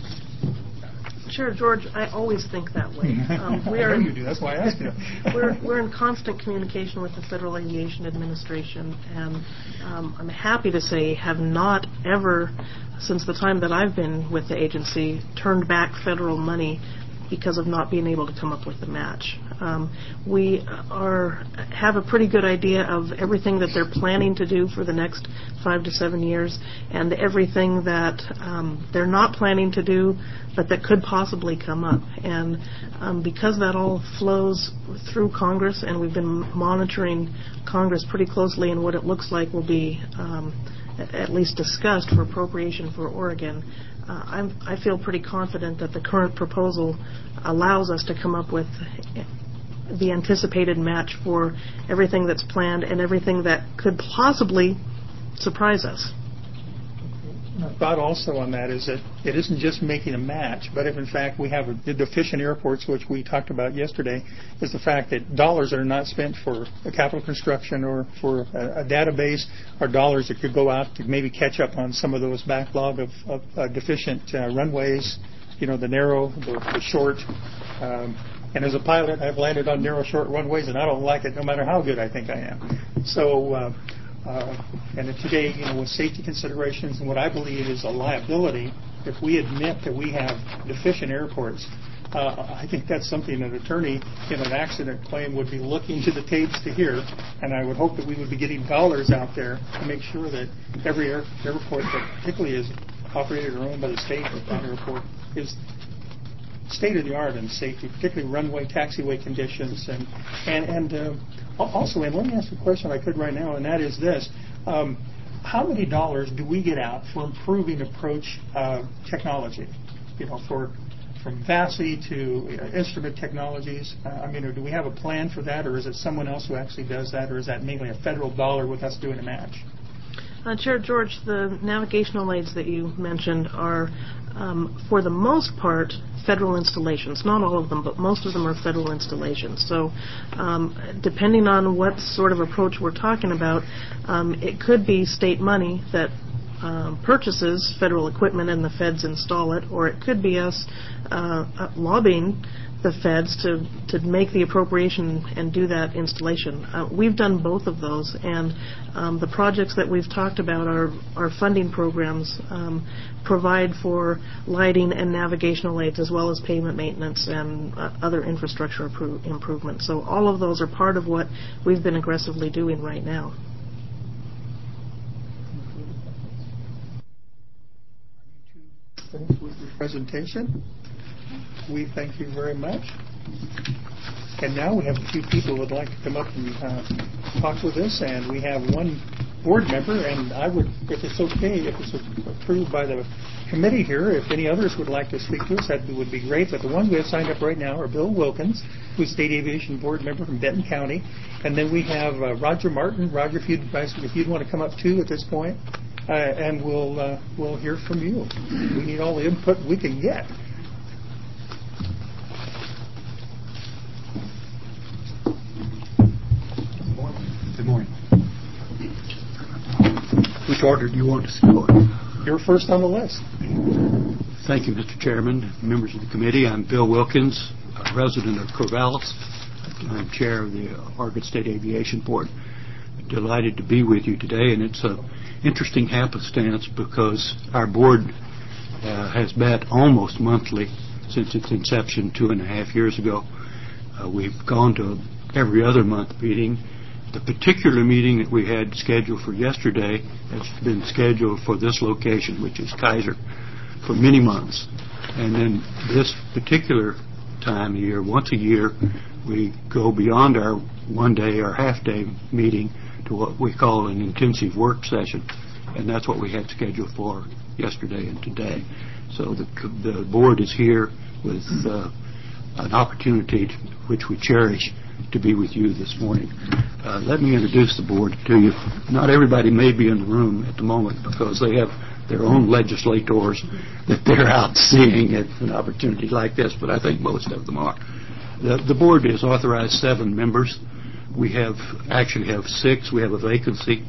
Sure, George, I always think that way. I know you do. That's why I asked you. We're in constant communication with the Federal Aviation Administration, and I'm happy to say have not ever, since the time that I've been with the agency, turned back federal money because of not being able to come up with a match. We have a pretty good idea of everything that they're planning to do for the next 5 to 7 years, and everything that they're not planning to do, but that could possibly come up. And because that all flows through Congress, and we've been monitoring Congress pretty closely, and what it looks like will be at least discussed for appropriation for Oregon, I feel pretty confident that the current proposal allows us to come up with the anticipated match for everything that's planned and everything that could possibly surprise us. My thought also on that is that it isn't just making a match, but if in fact we have the deficient airports, which we talked about yesterday, is the fact that dollars that are not spent for a capital construction or for a database are dollars that could go out to maybe catch up on some of those backlog of deficient runways, the narrow, the short. And as a pilot, I've landed on narrow, short runways, and I don't like it no matter how good I think I am. So, and today, with safety considerations and what I believe is a liability, if we admit that we have deficient airports, I think that's something an attorney in an accident claim would be looking to the tapes to hear, and I would hope that we would be getting dollars out there to make sure that every airport that particularly is operated or owned by the state, that airport is state-of-the-art in safety, particularly runway, taxiway conditions, and also, and let me ask a question if I could right now, and that is this. How many dollars do we get out for improving approach technology? From VASI to instrument technologies? Or do we have a plan for that, or is it someone else who actually does that, or is that mainly a federal dollar with us doing a match? Chair George, the navigational aids that you mentioned are, for the most part, federal installations. Not all of them, but most of them are federal installations. So depending on what sort of approach we're talking about, it could be state money that purchases federal equipment and the feds install it, or it could be us lobbying the feds to make the appropriation and do that installation. We've done both of those, and the projects that we've talked about, our funding programs, provide for lighting and navigational aids as well as pavement maintenance and other infrastructure improvements. So all of those are part of what we've been aggressively doing right now. With your presentation. We thank you very much. And now we have a few people who would like to come up and talk with us, and we have one board member, and I would, if it's okay, if it's approved by the committee here, if any others would like to speak to us, that would be great. But the ones we have signed up right now are Bill Wilkins, who's State Aviation Board member from Benton County, and then we have Roger Martin. Roger, if you'd want to come up too at this point, and we'll hear from you. We need all the input we can get. Good morning. Which order do you want us to go in? You're first on the list. Thank you, Mr. Chairman, members of the committee. I'm Bill Wilkins, a resident of Corvallis. I'm chair of the Oregon State Aviation Board. Delighted to be with you today, and it's an interesting happenstance because our board has met almost monthly since its inception 2.5 years ago. We've gone to every other month meeting. The particular meeting that we had scheduled for yesterday has been scheduled for this location, which is Kaiser, for many months. And then this particular time of year, once a year, we go beyond our one-day or half-day meeting to what we call an intensive work session. And that's what we had scheduled for yesterday and today. So the board is here with an opportunity which we cherish to be with you this morning. Let me introduce the board to you. Not everybody may be in the room at the moment because they have their own legislators that they're out seeing at an opportunity like this, but I think most of them are. The board is authorized 7 members. We actually have 6. We have a vacancy.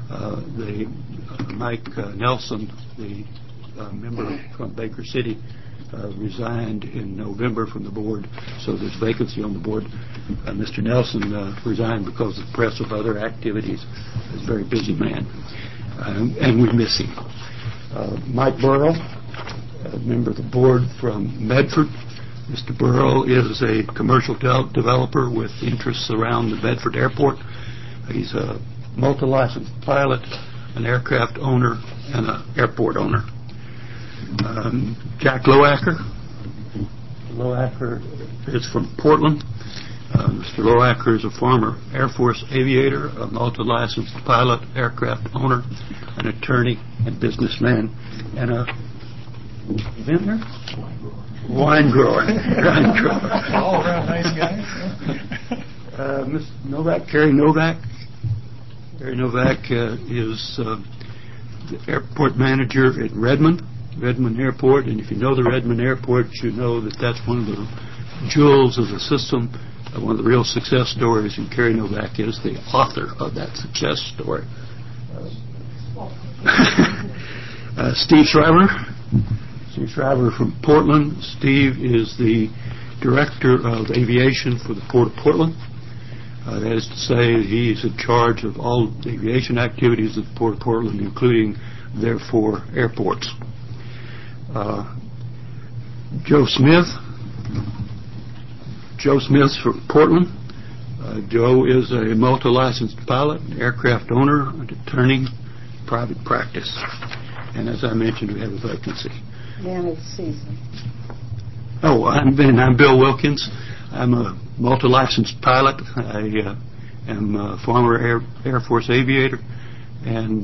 Mike Nelson, the member from Baker City, resigned in November from the board, so there's vacancy on the board. Mr. Nelson resigned because of the press of other activities. He's a very busy man, and we miss him. Mike Burrow, a member of the board from Medford. Mr. Burrow is a commercial developer with interests around the Medford Airport. He's a multi-licensed pilot, an aircraft owner, and an airport owner. Jack Loacker. Loacker is from Portland. Mr. Loacker is a former Air Force aviator, a multi-licensed pilot, aircraft owner, an attorney and businessman, and a vintner? Wine grower. All around nice guy. Ms. Novak, Carrie Novak. Carrie Novak is the airport manager at Redmond Airport, and if you know the Redmond Airport, you know that that's one of the jewels of the system, one of the real success stories, and Carrie Novak is the author of that success story. Steve Shriver from Portland. Steve is the director of aviation for the Port of Portland. That is to say, he's in charge of all aviation activities at the Port of Portland, including their 4 airports. Joe Smith. Joe Smith's from Portland. Joe is a multi-licensed pilot, aircraft owner, an attorney, private practice. And as I mentioned, we have a vacancy. Man of the season. Oh, I'm Bill Wilkins. I'm a multi-licensed pilot. I am a former Air Force aviator, and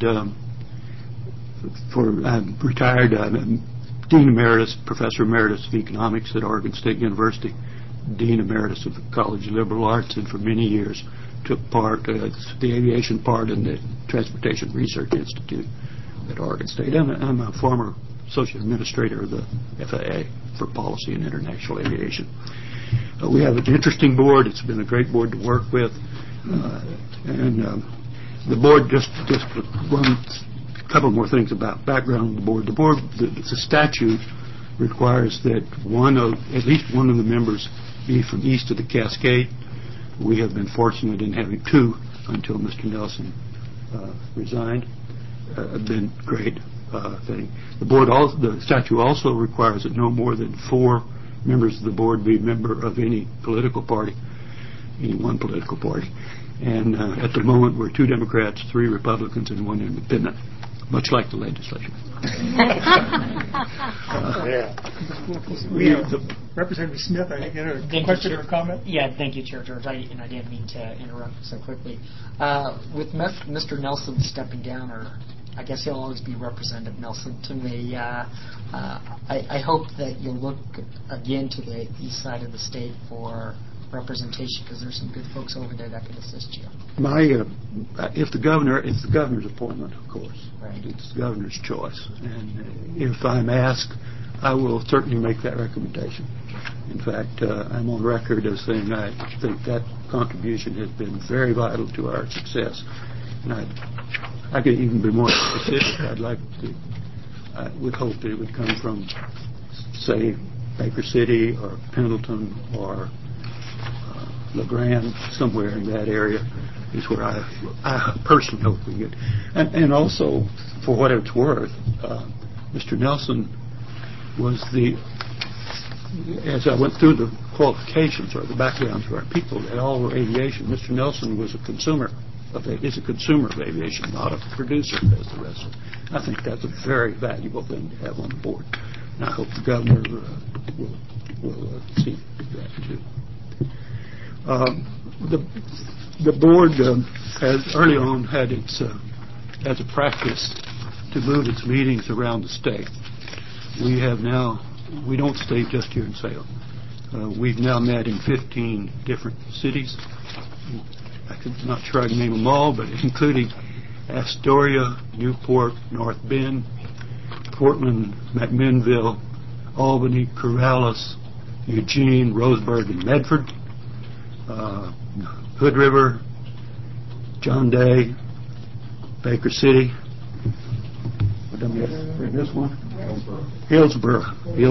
I'm retired. I'm Dean Emeritus, Professor Emeritus of Economics at Oregon State University, Dean Emeritus of the College of Liberal Arts, and for many years took part, the aviation part in the Transportation Research Institute at Oregon State. I'm a former Associate Administrator of the FAA for Policy and International Aviation. We have an interesting board. It's been a great board to work with. And the board, just one couple more things about background of the board. The statute requires that at least one of the members be from east of the Cascade. We have been fortunate in having 2 until Mr. Nelson resigned. Been great thing. The statute also requires that no more than 4 members of the board be a member of any political party, any one political party. And at the moment, we're 2 Democrats, 3 Republicans, and 1 independent much like the legislature. Representative Smith, I get a question or a comment? Yeah, thank you, Chair George. I didn't mean to interrupt so quickly. With Mr. Nelson stepping down, or I guess he'll always be Representative Nelson to me, I hope that you'll look again to the east side of the state for representation, because there's some good folks over there that can assist you. It's the governor's appointment, of course. Right. It's the governor's choice, and if I'm asked, I will certainly make that recommendation. In fact, I'm on record as saying I think that contribution has been very vital to our success, and I could even be more specific. I would hope that it would come from, say, Baker City or Pendleton or LeGrand, somewhere in that area is where I personally hope we get. And also, for what it's worth, Mr. Nelson was as I went through the qualifications or the backgrounds of our people, they all were aviation. Mr. Nelson was is a consumer of aviation, not a producer as the rest of them. I think that's a very valuable thing to have on the board. And I hope the governor will see that too. The board has early on had its as a practice to move its meetings around the state. We don't stay just here in Salem. We've now met in 15 different cities. I'm not sure I can name them all, but including Astoria, Newport, North Bend, Portland, McMinnville, Albany, Corvallis, Eugene, Roseburg, and Medford. Hood River, John Day, Baker City. This one? Hillsborough,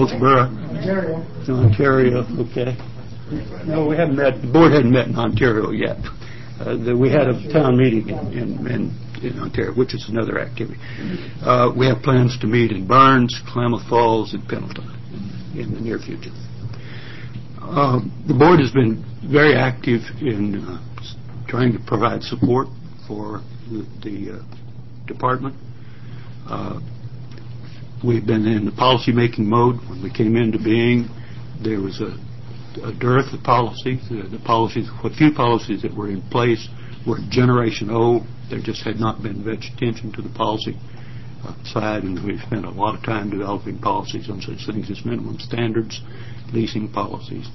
Ontario. Okay. No, we haven't met. The board hadn't met in Ontario yet. We had a town meeting in Ontario, which is another activity. We have plans to meet in Burns, Klamath Falls, and Pendleton in the near future. The board has been very active in trying to provide support for the department. We've been in the policy-making mode. When we came into being, there was a dearth of policies. The few policies that were in place were generation old. There just had not been much attention to the policy side, and we've spent a lot of time developing policies on such things as minimum standards, leasing policies,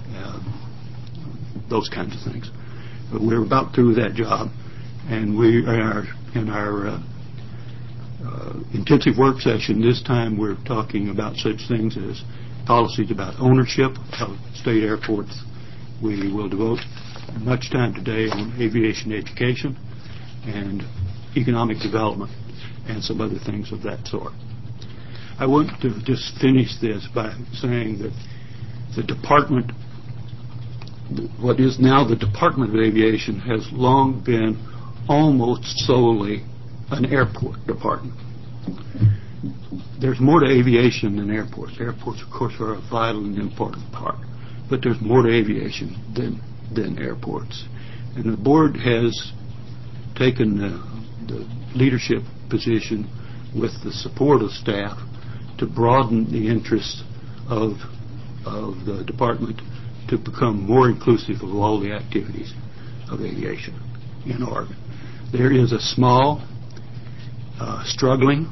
those kinds of things. But we're about through that job, and we are in our intensive work session this time. We're talking about such things as policies about ownership of state airports. We will devote much time today on aviation education and economic development and some other things of that sort. I want to just finish this by saying that the department, what is now the Department of Aviation, has long been almost solely an airport department. There's more to aviation than airports. Airports, of course, are a vital and important part, but there's more to aviation than airports. And the board has taken the leadership position with the support of staff to broaden the interests of the department to become more inclusive of all the activities of aviation in Oregon. There is a small, struggling,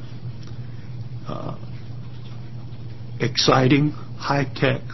exciting, high-tech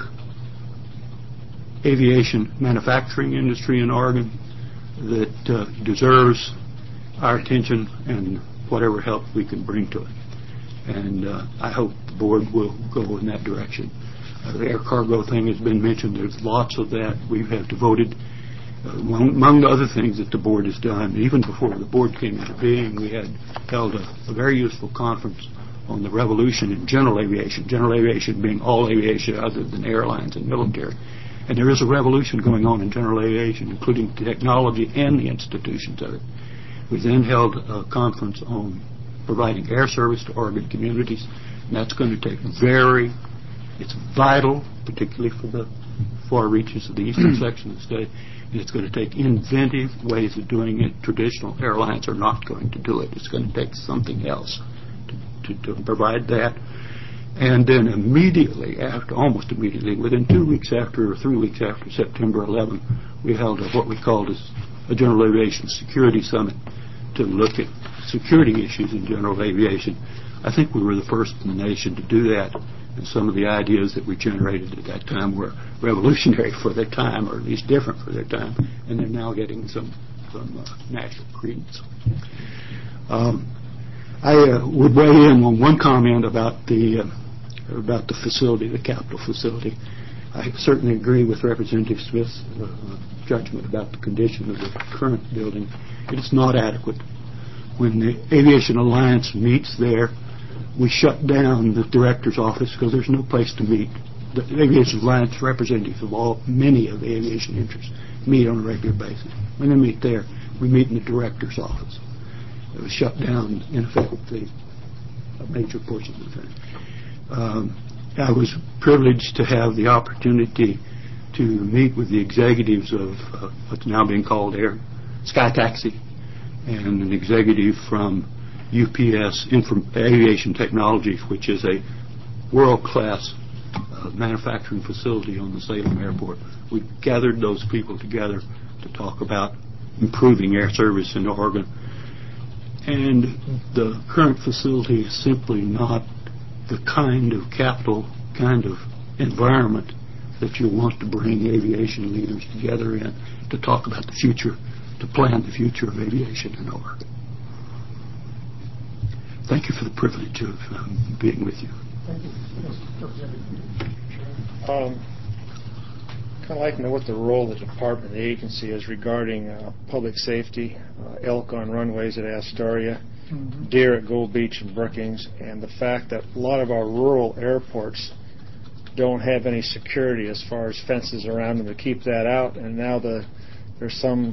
aviation manufacturing industry in Oregon that deserves our attention and whatever help we can bring to it. And I hope the board will go in that direction. The air cargo thing has been mentioned. There's lots of that. We have devoted, among the other things that the board has done, even before the board came into being, we had held a very useful conference on the revolution in general aviation being all aviation other than airlines and military. And there is a revolution going on in general aviation, including technology and the institutions of it. We then held a conference on providing air service to Oregon communities, and that's going to take it's vital, particularly for the far reaches of the eastern section of the state. And it's going to take inventive ways of doing it. Traditional airlines are not going to do it. It's going to take something else to provide that. And then immediately after, almost immediately, within 2 weeks after or 3 weeks after September 11, we held what we called a General Aviation Security Summit to look at security issues in general aviation. I think we were the first in the nation to do that, and some of the ideas that we generated at that time were revolutionary for their time, or at least different for their time, and they're now getting some national credence. I would weigh in on one comment about the facility, the Capitol facility. I certainly agree with Representative Smith's judgment about the condition of the current building. It is not adequate. When the Aviation Alliance meets there, we shut down the director's office because there's no place to meet. The Aviation Alliance representatives of many of the aviation interests meet on a regular basis. When they meet there, we meet in the director's office. It was shut down, in effect, a major portion of the thing. I was privileged to have the opportunity to meet with the executives of what's now being called Sky Taxi, and an executive from UPS Aviation Technologies, which is a world-class manufacturing facility on the Salem Airport. We gathered those people together to talk about improving air service in Oregon. And the current facility is simply not the kind of capital, kind of environment that you want to bring aviation leaders together in to talk about the future, to plan the future of aviation in Oregon. Thank you for the privilege of being with you. Thank you. I'd like to know what the role of the department, the agency, is regarding public safety, elk on runways at Astoria, deer at Gold Beach and Brookings, and the fact that a lot of our rural airports don't have any security as far as fences around them to keep that out, and now there's some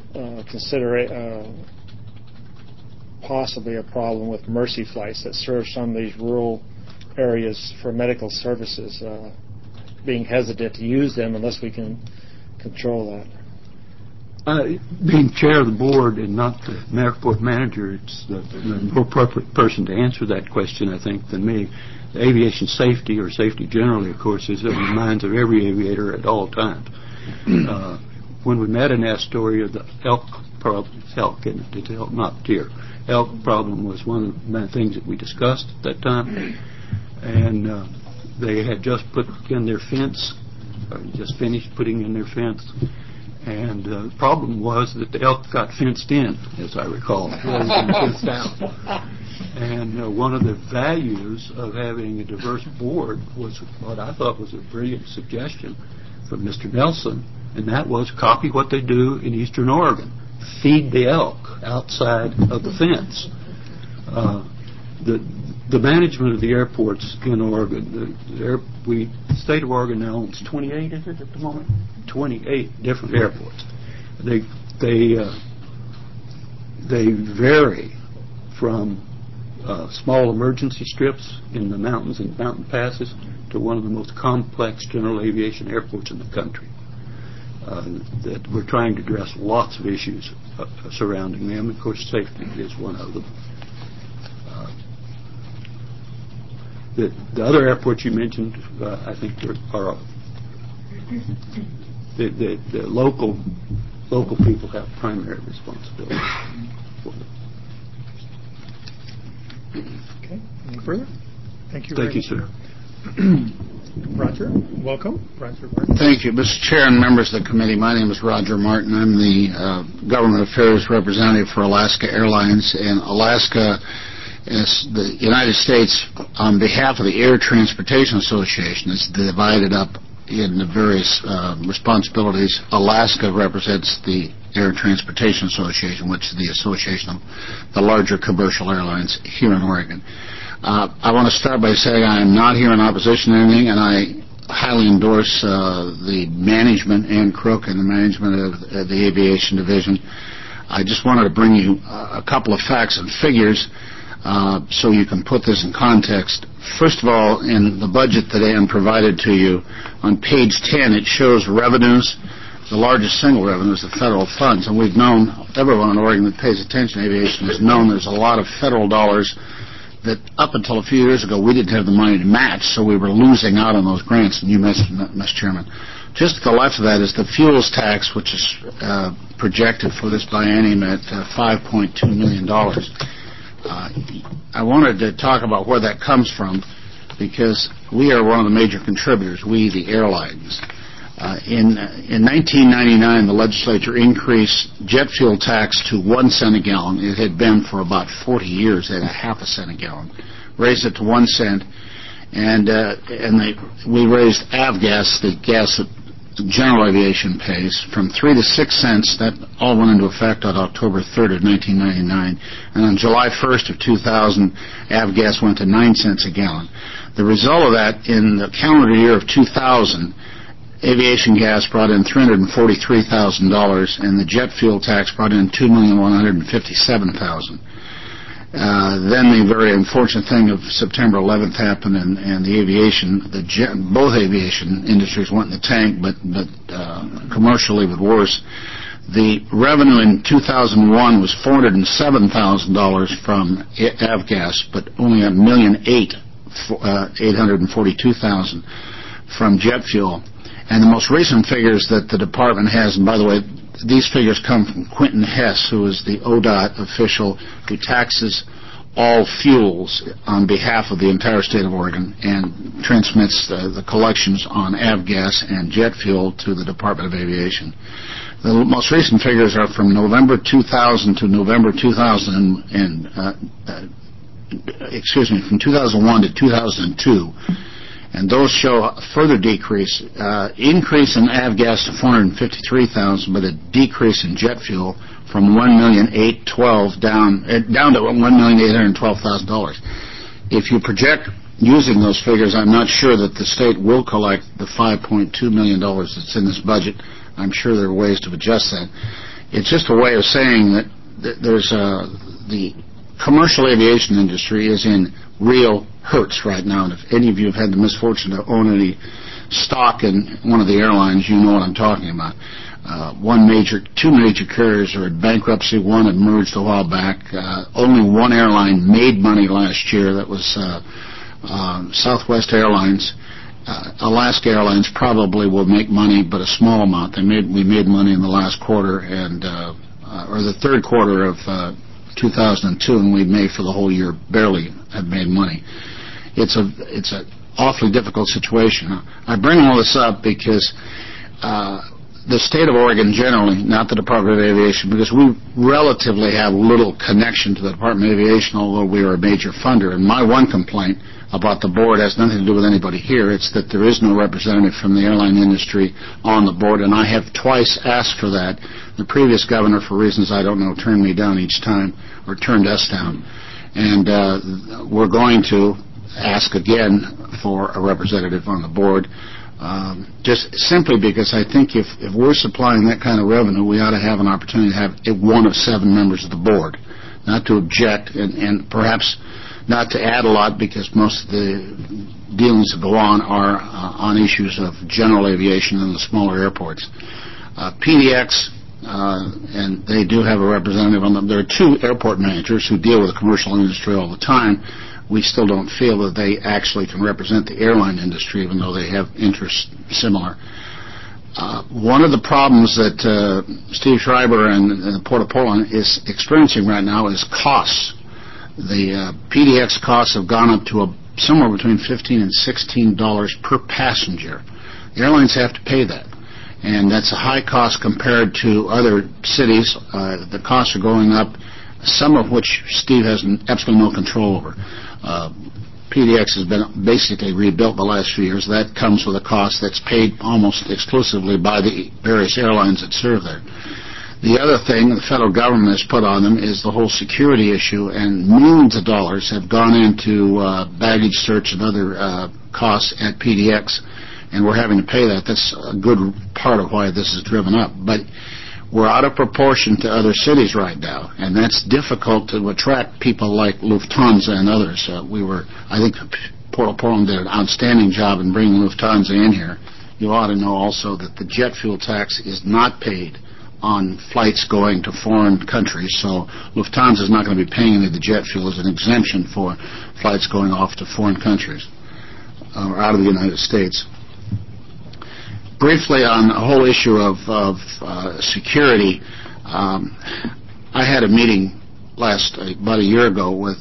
possibly a problem with Mercy flights that serve some of these rural areas for medical services, being hesitant to use them unless we can control that. Being chair of the board and not the airport manager, it's the more appropriate person to answer that question, I think, than me. The aviation safety, or safety generally, of course, is in the minds of every aviator at all times. When we met in Astoria, the elk problem, it's elk, not deer. Elk problem was one of the things that we discussed at that time, and they had just put in their fence, just finished putting in their fence, and the problem was that the elk got fenced in, as I recall, rather than fenced out. And one of the values of having a diverse board was what I thought was a brilliant suggestion from Mr. Nelson, and that was copy what they do in eastern Oregon. Feed the elk outside of the fence. The management of the airports in Oregon, the state of Oregon now owns 28, is it at the moment? 28 different airports. They vary from small emergency strips in the mountains and mountain passes to one of the most complex general aviation airports in the country. That we're trying to address lots of issues surrounding them. Of course, safety is one of them. The other airports you mentioned, I think, are the local people have primary responsibility for them. Okay. Any further? Thank you. Thank you, sir. Roger, welcome. Roger Martin. Thank you, Mr. Chair and members of the committee. My name is Roger Martin. I'm the Government Affairs Representative for Alaska Airlines, and Alaska is the United States, on behalf of the Air Transportation Association, is divided up in the various responsibilities. Alaska represents the Air Transportation Association, which is the association of the larger commercial airlines here in Oregon. I want to start by saying I am not here in opposition to anything, and I highly endorse the management, Ann Crook, and the management of the aviation division. I just wanted to bring you a couple of facts and figures. so you can put this in context. First of all, in the budget that Ann provided to you, on page 10, it shows revenues. The largest single revenue is the federal funds, and we've known, everyone in Oregon that pays attention to aviation has known there's a lot of federal dollars that up until a few years ago we didn't have the money to match, so we were losing out on those grants, and you mentioned that, Mr. Chairman. Just to the left of that is the fuels tax, which is projected for this biennium at $5.2 million. I wanted to talk about where that comes from because we are one of the major contributors, we, the airlines. In 1999, the legislature increased jet fuel tax to 1 cent a gallon. It had been for about 40 years at a half a cent a gallon. Raised it to 1 cent, and we raised avgas, the gas that general aviation pays, from 3 to 6 cents. That all went into effect on October 3rd of 1999. And on July 1st of 2000, avgas went to 9 cents a gallon. The result of that, in the calendar year of 2000, aviation gas brought in $343,000, and the jet fuel tax brought in $2,157,000. Then the very unfortunate thing of September 11th happened, and the aviation, both aviation industries went in the tank, but commercially, but worse. The revenue in 2001 was $407,000 from avgas, but only $1,842,000 from jet fuel. And the most recent figures that the department has, and by the way, these figures come from Quentin Hess, who is the ODOT official who taxes all fuels on behalf of the entire state of Oregon and transmits the collections on avgas and jet fuel to the Department of Aviation. The most recent figures are from November 2000 to November 2000 from 2001 to 2002. And those show a further decrease, increase in avgas to $453,000, but a decrease in jet fuel from $1,812,000 down to $1,812,000. If you project using those figures, I'm not sure that the state will collect the $5.2 million that's in this budget. I'm sure there are ways to adjust that. It's just a way of saying that there's the commercial aviation industry is in real hurts right now, and if any of you have had the misfortune to own any stock in one of the airlines, you know what I'm talking about. Two major carriers are in bankruptcy. One had merged a while back. Only one airline made money last year. That was Southwest Airlines. Alaska Airlines probably will make money, but a small amount. We made money in the last quarter, or the third quarter of 2002, and we made for the whole year, barely have made money. It's an awfully difficult situation. I bring all this up because the state of Oregon generally, not the Department of Aviation, because we relatively have little connection to the Department of Aviation, although we are a major funder. And my one complaint about the board has nothing to do with anybody here. It's that there is no representative from the airline industry on the board, and I have twice asked for that. The previous governor, for reasons I don't know, turned me down each time, or turned us down. And we're going to ask again for a representative on the board, just simply because I think if we're supplying that kind of revenue, we ought to have an opportunity to have one of 7 members of the board, not to object, and perhaps not to add a lot, because most of the dealings that go on are on issues of general aviation and the smaller airports. PDX, and they do have a representative on them. There are 2 airport managers who deal with the commercial industry all the time. We still don't feel that they actually can represent the airline industry, even though they have interests similar. One of the problems that Steve Schreiber and the Port of Portland is experiencing right now is costs. The PDX costs have gone up to somewhere between $15 and $16 per passenger. The airlines have to pay that, and that's a high cost compared to other cities. The costs are going up, some of which Steve has absolutely no control over. PDX has been basically rebuilt the last few years. That comes with a cost that's paid almost exclusively by the various airlines that serve there. The other thing the federal government has put on them is the whole security issue, and millions of dollars have gone into baggage search and other costs at PDX, and we're having to pay that. That's a good part of why this is driven up. But we're out of proportion to other cities right now, and that's difficult to attract people like Lufthansa and others. I think Portland did an outstanding job in bringing Lufthansa in here. You ought to know also that the jet fuel tax is not paid on flights going to foreign countries, so Lufthansa is not going to be paying any of the jet fuel as an exemption for flights going off to foreign countries or out of the United States. Briefly on the whole issue of security, I had a meeting about a year ago with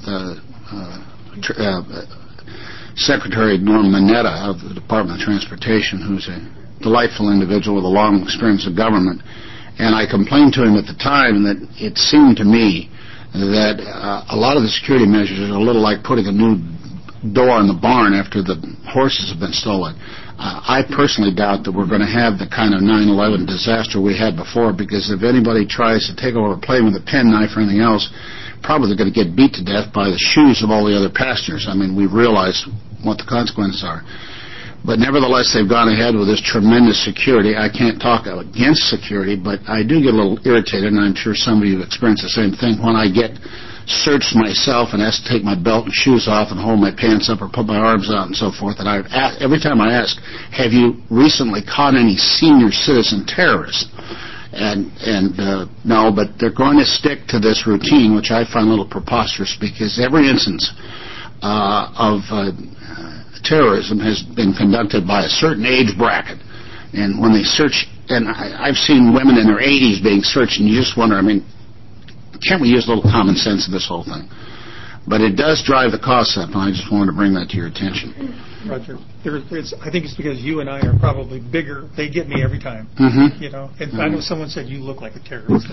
Secretary Norm Mineta of the Department of Transportation, who's a delightful individual with a long experience of government. And I complained to him at the time that it seemed to me that a lot of the security measures are a little like putting a new door in the barn after the horses have been stolen. I personally doubt that we're going to have the kind of 9/11 disaster we had before, because if anybody tries to take over a plane with a penknife or anything else, probably they're going to get beat to death by the shoes of all the other passengers. I mean, we realize what the consequences are. But nevertheless, they've gone ahead with this tremendous security. I can't talk against security, but I do get a little irritated, and I'm sure some of you have experienced the same thing, when I get searched myself and asked to take my belt and shoes off and hold my pants up or put my arms out and so forth. And every time I ask, have you recently caught any senior citizen terrorists? And no, but they're going to stick to this routine, which I find a little preposterous, because every instance of terrorism has been conducted by a certain age bracket. And when they search, and I've seen women in their 80s being searched, and you just wonder, I mean, can't we use a little common sense in this whole thing? But it does drive the costs up, and I just wanted to bring that to your attention. Roger, I think it's because you and I are probably bigger. They get me every time. You know, and I know someone said you look like a terrorist.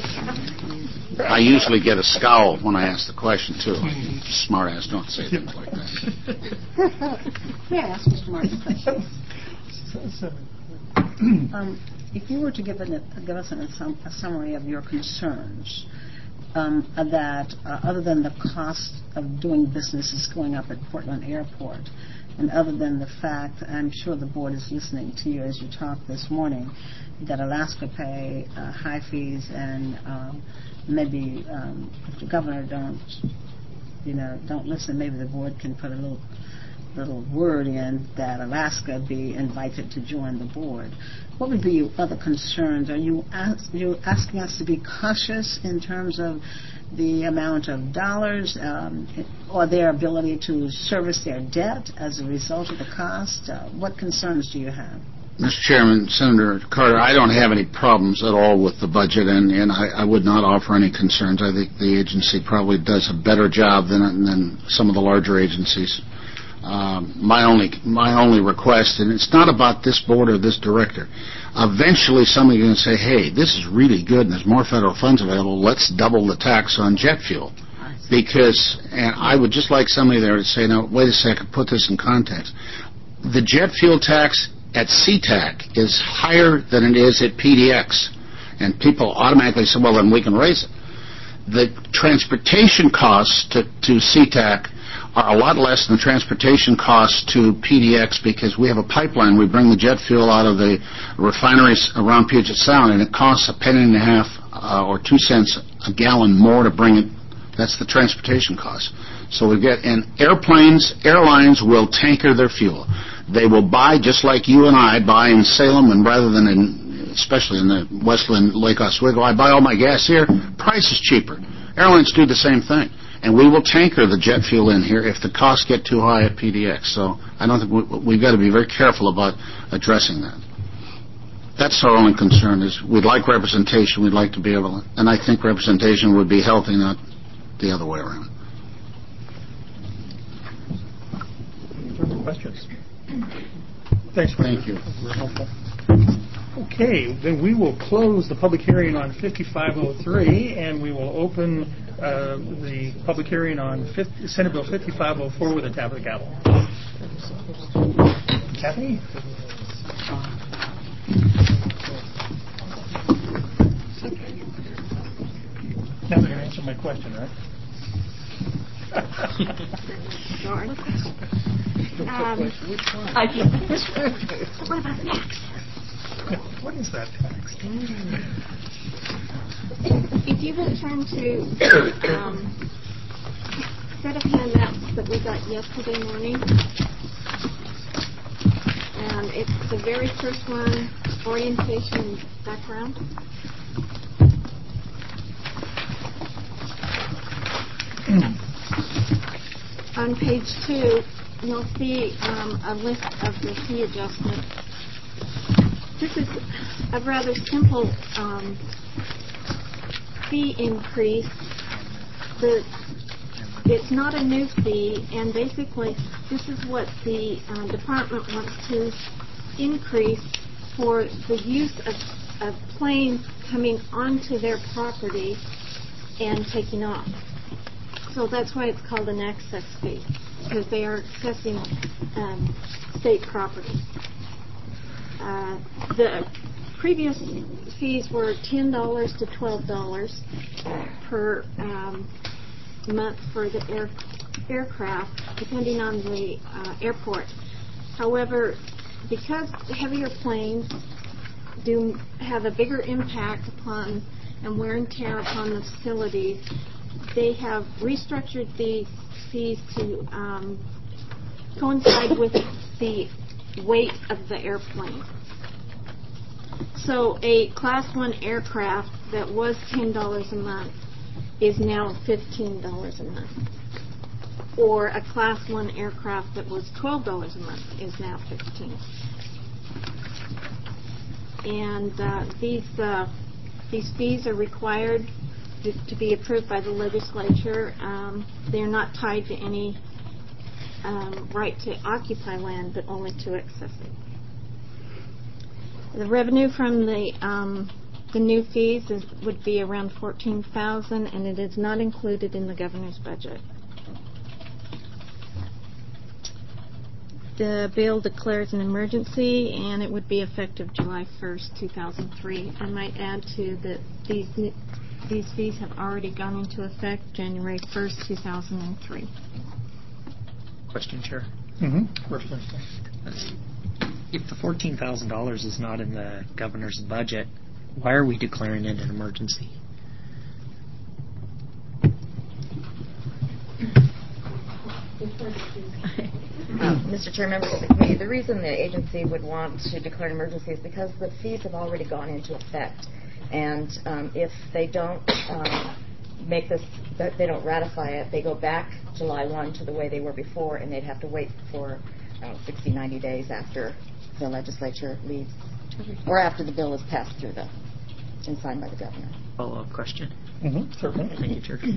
I usually get a scowl when I ask the question too. Smart ass, don't say things like that. May I ask Mr. Martin a question? If you were to give us a summary of your concerns, that other than the cost of doing business is going up at Portland Airport, and other than the fact, I'm sure the board is listening to you as you talk this morning, that Alaska pay high fees, and maybe if the governor don't listen, maybe the board can put a little word in that Alaska be invited to join the board. What would be your other concerns? Are you asking us to be cautious in terms of the amount of dollars or their ability to service their debt as a result of the cost? What concerns do you have? Mr. Chairman, Senator Carter, I don't have any problems at all with the budget, and I would not offer any concerns. I think the agency probably does a better job than some of the larger agencies. My only request, and it's not about this board or this director, eventually somebody's going to say, hey, this is really good and there's more federal funds available, let's double the tax on jet fuel. Because, and I would just like somebody there to say, now, wait a second, put this in context. The jet fuel tax at SeaTac is higher than it is at PDX. And people automatically say, well, then we can raise it. The transportation costs to SeaTac are a lot less than the transportation costs to PDX, because we have a pipeline. We bring the jet fuel out of the refineries around Puget Sound, and it costs $0.015 or 2 cents a gallon more to bring it. That's the transportation cost. So we get, and airlines will tanker their fuel. They will buy just like you and I buy in Salem, and rather than especially in the Westland Lake Oswego, I buy all my gas here. Price is cheaper. Airlines do the same thing. And we will tanker the jet fuel in here if the costs get too high at PDX. So I don't think we've got to be very careful about addressing that. That's our only concern, is we'd like representation. We'd like to be able to, and I think representation would be healthy, not the other way around. Any questions? Thanks. Thank you. Very helpful. Okay, then we will close the public hearing on 5503, and we will open the public hearing on Senate Bill 5504 with a tap of the gavel. Kathy? Now they're going to answer my question, right? What about access? What is that tax? If you would turn to set of handouts that we got yesterday morning, and it's the very first one, orientation and background. On page 2, you'll see a list of the fee adjustments. This is a rather simple fee increase. It's not a new fee, and basically this is what the department wants to increase for the use of planes coming onto their property and taking off. So that's why it's called an access fee, because they are accessing state property. The previous fees were $10 to $12 per month for the aircraft, depending on the airport. However, because heavier planes do have a bigger impact upon and wear and tear upon the facilities, they have restructured the fees to coincide with the weight of the airplane. So a Class 1 aircraft that was $10 a month is now $15 a month. Or a Class 1 aircraft that was $12 a month is now $15. And these fees are required to be approved by the legislature. They're not tied to any right to occupy land, but only to access it. The revenue from the new fees would be around $14,000, and it is not included in the governor's budget. The bill declares an emergency, and it would be effective July 1st, 2003. I might add, too, that these fees have already gone into effect January 1st, 2003. Question, Chair. Question. If the $14,000 is not in the governor's budget, why are we declaring it an emergency? Mr. Chair, members of the committee, the reason the agency would want to declare an emergency is because the fees have already gone into effect. And if they don't make this, they don't ratify it, they go back July 1 to the way they were before, and they'd have to wait for 60, 90 days after the legislature leaves, or after the bill is passed through and signed by the governor. Follow-up question. Certainly. Thank you, Chair.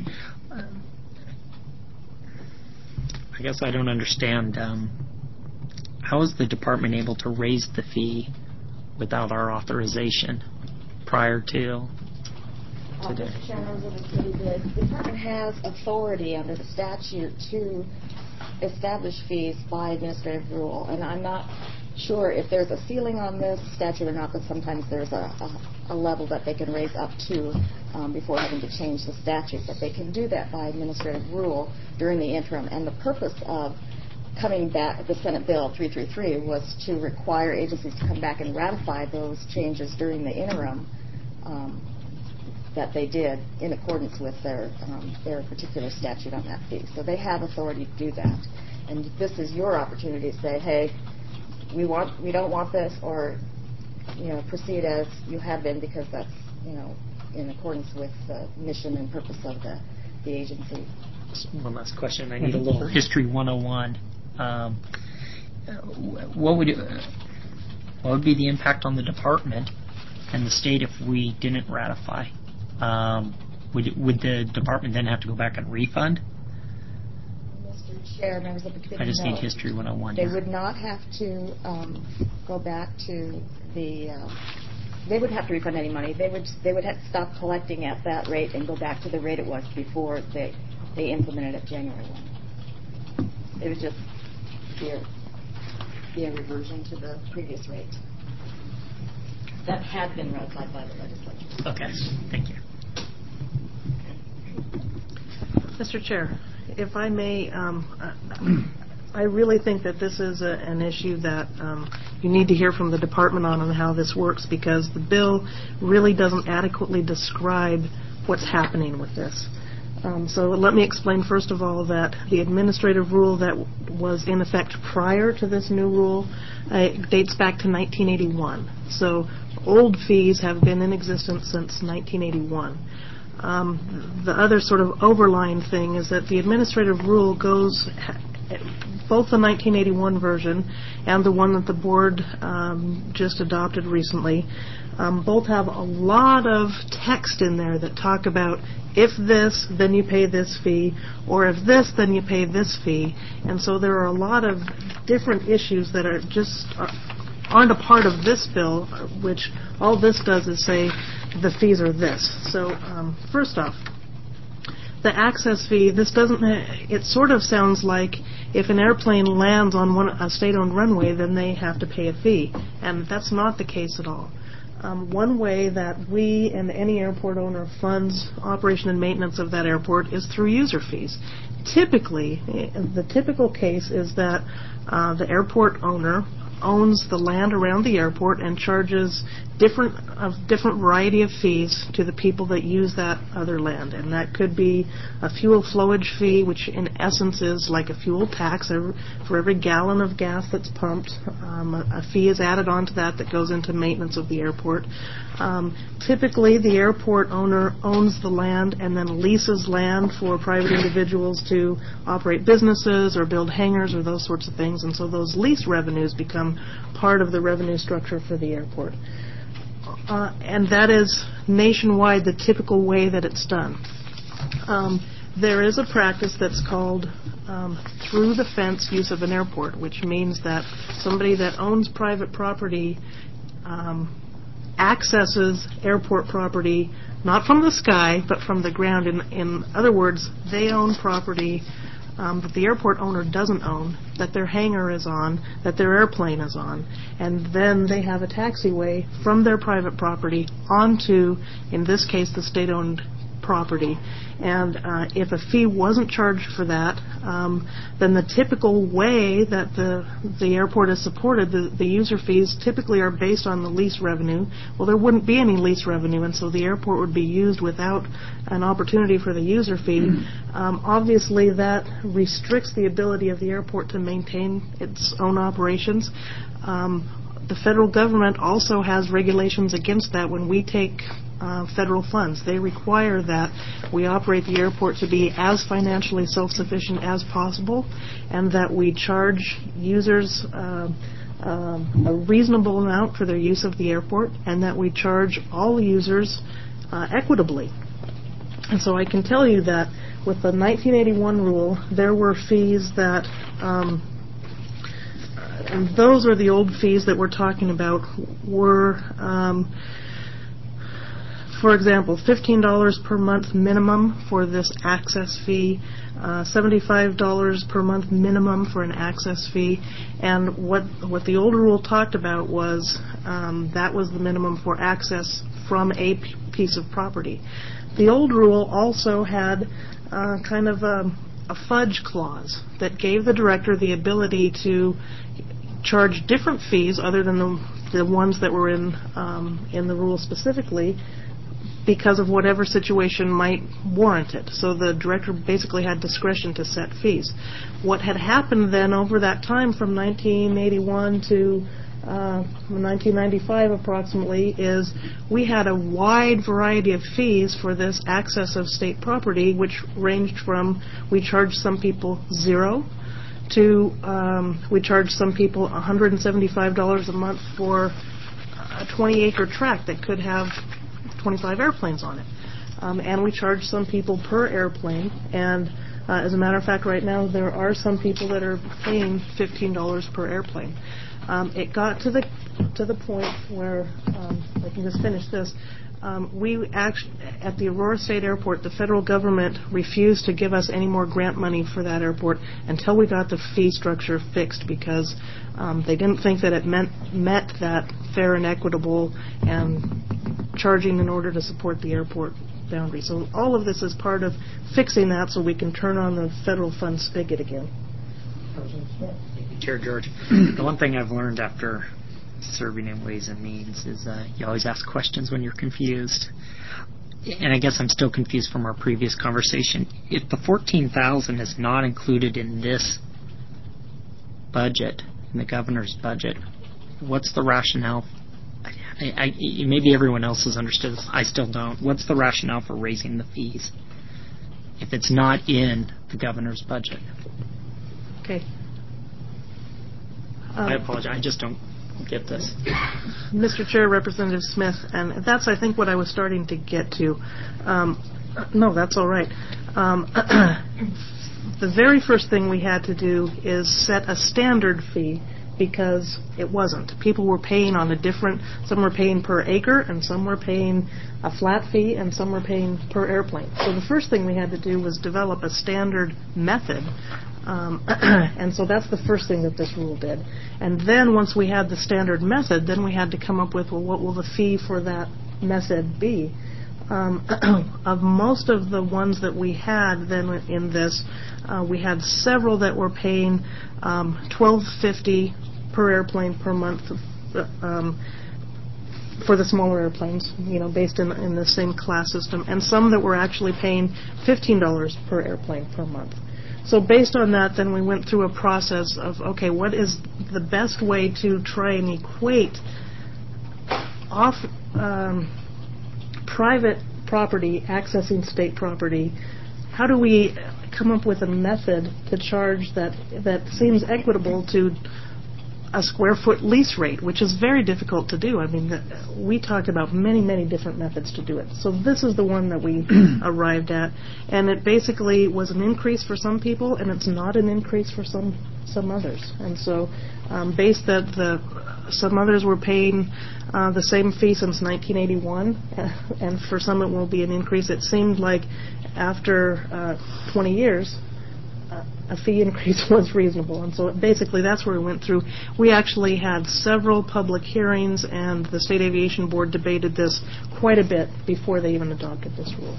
I guess I don't understand. How is the department able to raise the fee without our authorization prior to today? Mr. Chairman, the department has authority under the statute to establish fees by administrative rule, and I'm not sure if there's a ceiling on this statute or not, but sometimes there's a level that they can raise up to before having to change the statute. But they can do that by administrative rule during the interim. And the purpose of coming back, the Senate Bill 333 was to require agencies to come back and ratify those changes during the interim that they did in accordance with their particular statute on that fee. So they have authority to do that. And this is your opportunity to say, hey, we don't want this, or proceed as you have been, because that's in accordance with the mission and purpose of the agency. One last question. I need a little History 101. What would be the impact on the department and the state if we didn't ratify? Would the department then have to go back and refund? Mr. Chair, members of the committee, I just need History 101. They would not have to go back to the. They would have to refund any money. They would have to stop collecting at that rate and go back to the rate it was before they implemented it January 1. It would just be a reversion to the previous rate that had been ratified by the legislature. Okay, thank you. Mr. Chair, if I may, I really think that this is an issue that you need to hear from the department on how this works, because the bill really doesn't adequately describe what's happening with this. So let me explain first of all that the administrative rule that was in effect prior to this new rule dates back to 1981. So old fees have been in existence since 1981. The other sort of overlying thing is that the administrative rule goes, both the 1981 version and the one that the board just adopted recently, both have a lot of text in there that talk about if this, then you pay this fee, or if this, then you pay this fee. And so there are a lot of different issues that are just aren't a part of this bill, which all this does is say the fees are this. So first off, the access fee, this doesn't, it sort of sounds like if an airplane lands on a state-owned runway, then they have to pay a fee. And that's not the case at all. One way that we and any airport owner funds operation and maintenance of that airport is through user fees. Typically, the typical case is that the airport owner owns the land around the airport and charges different variety of fees to the people that use that other land. And that could be a fuel flowage fee, which in essence is like a fuel tax. For every gallon of gas that's pumped, a fee is added onto that goes into maintenance of the airport. Typically, the airport owner owns the land and then leases land for private individuals to operate businesses or build hangars or those sorts of things. And so those lease revenues become part of the revenue structure for the airport. And that is nationwide the typical way that it's done. There is a practice that's called through the fence use of an airport, which means that somebody that owns private property accesses airport property not from the sky but from the ground. In other words, they own property that the airport owner doesn't own, that their hangar is on, that their airplane is on, and then they have a taxiway from their private property onto, in this case, the state-owned property. And if a fee wasn't charged for that, then the typical way that the airport is supported, the user fees typically are based on the lease revenue. Well, there wouldn't be any lease revenue, and so the airport would be used without an opportunity for the user fee. Obviously, that restricts the ability of the airport to maintain its own operations. The federal government also has regulations against that when we take federal funds. They require that we operate the airport to be as financially self-sufficient as possible, and that we charge users a reasonable amount for their use of the airport, and that we charge all users equitably. And so I can tell you that with the 1981 rule, there were fees that and those are the old fees that we're talking about, were, for example, $15 per month minimum for this access fee, $75 per month minimum for an access fee, and what the old rule talked about was that was the minimum for access from a piece of property. The old rule also had kind of a fudge clause that gave the director the ability to charge different fees other than the ones that were in the rule specifically, because of whatever situation might warrant it. So the director basically had discretion to set fees. What had happened then over that time from 1981 to 1995 approximately is we had a wide variety of fees for this access of state property, which ranged from we charged some people $0 to we charged some people $175 a month for a 20-acre tract that could have 25 airplanes on it. And we charge some people per airplane, and as a matter of fact, right now there are some people that are paying $15 per airplane. It got to the point where I can just finish this. We actually, at the Aurora State Airport, the federal government refused to give us any more grant money for that airport until we got the fee structure fixed, because they didn't think that it met that fair and equitable and charging in order to support the airport boundary. So all of this is part of fixing that so we can turn on the federal fund spigot again. Thank you, Chair George. The one thing I've learned after serving in Ways and Means is you always ask questions when you're confused. And I guess I'm still confused from our previous conversation. If the $14,000 is not included in this budget, in the governor's budget, what's the rationale? Maybe everyone else has understood this. I still don't. What's the rationale for raising the fees if it's not in the governor's budget? Okay. I apologize. I just don't get this. Mr. Chair, Representative Smith, and that's, I think, what I was starting to get to. No, that's all right. The very first thing we had to do is set a standard fee because it wasn't. People were paying on a different, some were paying per acre and some were paying a flat fee and some were paying per airplane. So the first thing we had to do was develop a standard method. And so that's the first thing that this rule did. And then once we had the standard method, then we had to come up with, well, what will the fee for that method be? Of most of the ones that we had then in this, we had several that were paying $12.50 per airplane per month for the smaller airplanes, based in the same class system, and some that were actually paying $15 per airplane per month. So based on that, then we went through a process of, okay, what is the best way to try and equate private property accessing state property? How do we come up with a method to charge that seems equitable to a square foot lease rate, which is very difficult to do? I mean, we talked about many, many different methods to do it. So this is the one that we arrived at, and it basically was an increase for some people, and it's not an increase for some others. And so, based that some others were paying the same fee since 1981, and for some it will be an increase. It seemed like after 20 years, a fee increase was reasonable. And so basically that's where we went through. We actually had several public hearings, and the State Aviation Board debated this quite a bit before they even adopted this rule.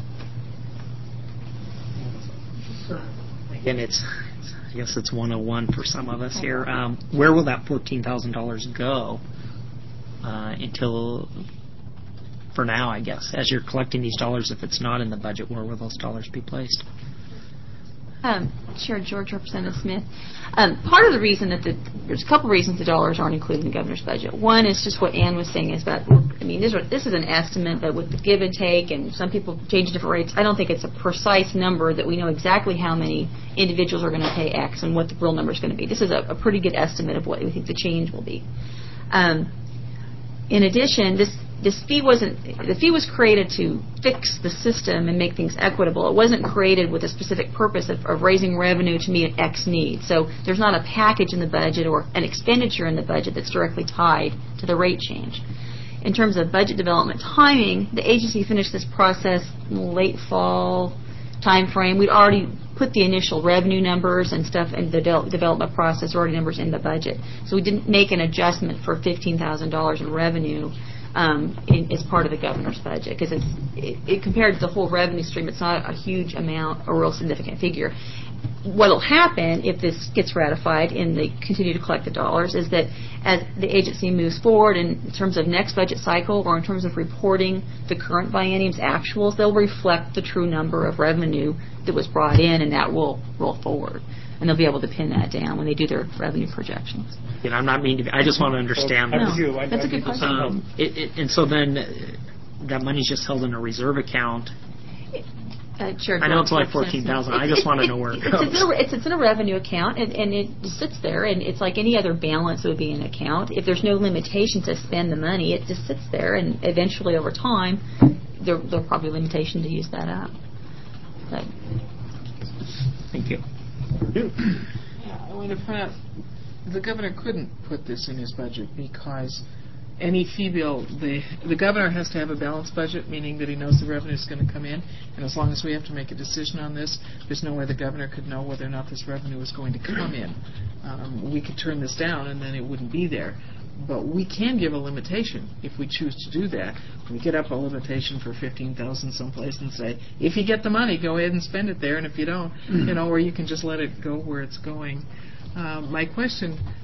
Again, I guess it's 101 for some of us here. Where will that $14,000 go until, for now, I guess, as you're collecting these dollars, if it's not in the budget, where will those dollars be placed? Chair George, Representative Smith. Part of the reason there's a couple reasons the dollars aren't included in the governor's budget. One is just what Ann was saying is that, this is an estimate, but with the give and take, and some people change different rates, I don't think it's a precise number that we know exactly how many individuals are going to pay X and what the real number is going to be. This is a pretty good estimate of what we think the change will be. In addition, the fee was created to fix the system and make things equitable. It wasn't created with a specific purpose of raising revenue to meet an X need. So there's not a package in the budget or an expenditure in the budget that's directly tied to the rate change. In terms of budget development timing, the agency finished this process in the late fall time frame. We'd already put the initial revenue numbers and stuff in the development process, already numbers in the budget. So we didn't make an adjustment for $15,000 in revenue as part of the governor's budget, because it compared to the whole revenue stream, it's not a huge amount, a real significant figure. What will happen if this gets ratified and they continue to collect the dollars is that as the agency moves forward in terms of next budget cycle or in terms of reporting the current biennium's actuals, they'll reflect the true number of revenue that was brought in, and that will roll forward. And they'll be able to pin that down when they do their revenue projections. I'm not meaning to I just want to understand that. No, that's a good question. And so then that money's just held in a reserve account. Sure, I know it's only $14,000. I just want to know where it goes. It's in a revenue account, and it just sits there, and it's like any other balance that would be in an account. If there's no limitation to spend the money, it just sits there, and eventually over time, there'll probably be a limitation to use that up. But. Thank you. I want to point out the governor couldn't put this in his budget because any fee bill, the governor has to have a balanced budget, meaning that he knows the revenue is going to come in, and as long as we have to make a decision on this, there's no way the governor could know whether or not this revenue is going to come in. We could turn this down and then it wouldn't be there. But we can give a limitation if we choose to do that. We get up a limitation for $15,000 someplace and say, if you get the money, go ahead and spend it there, and if you don't, or you can just let it go where it's going. My question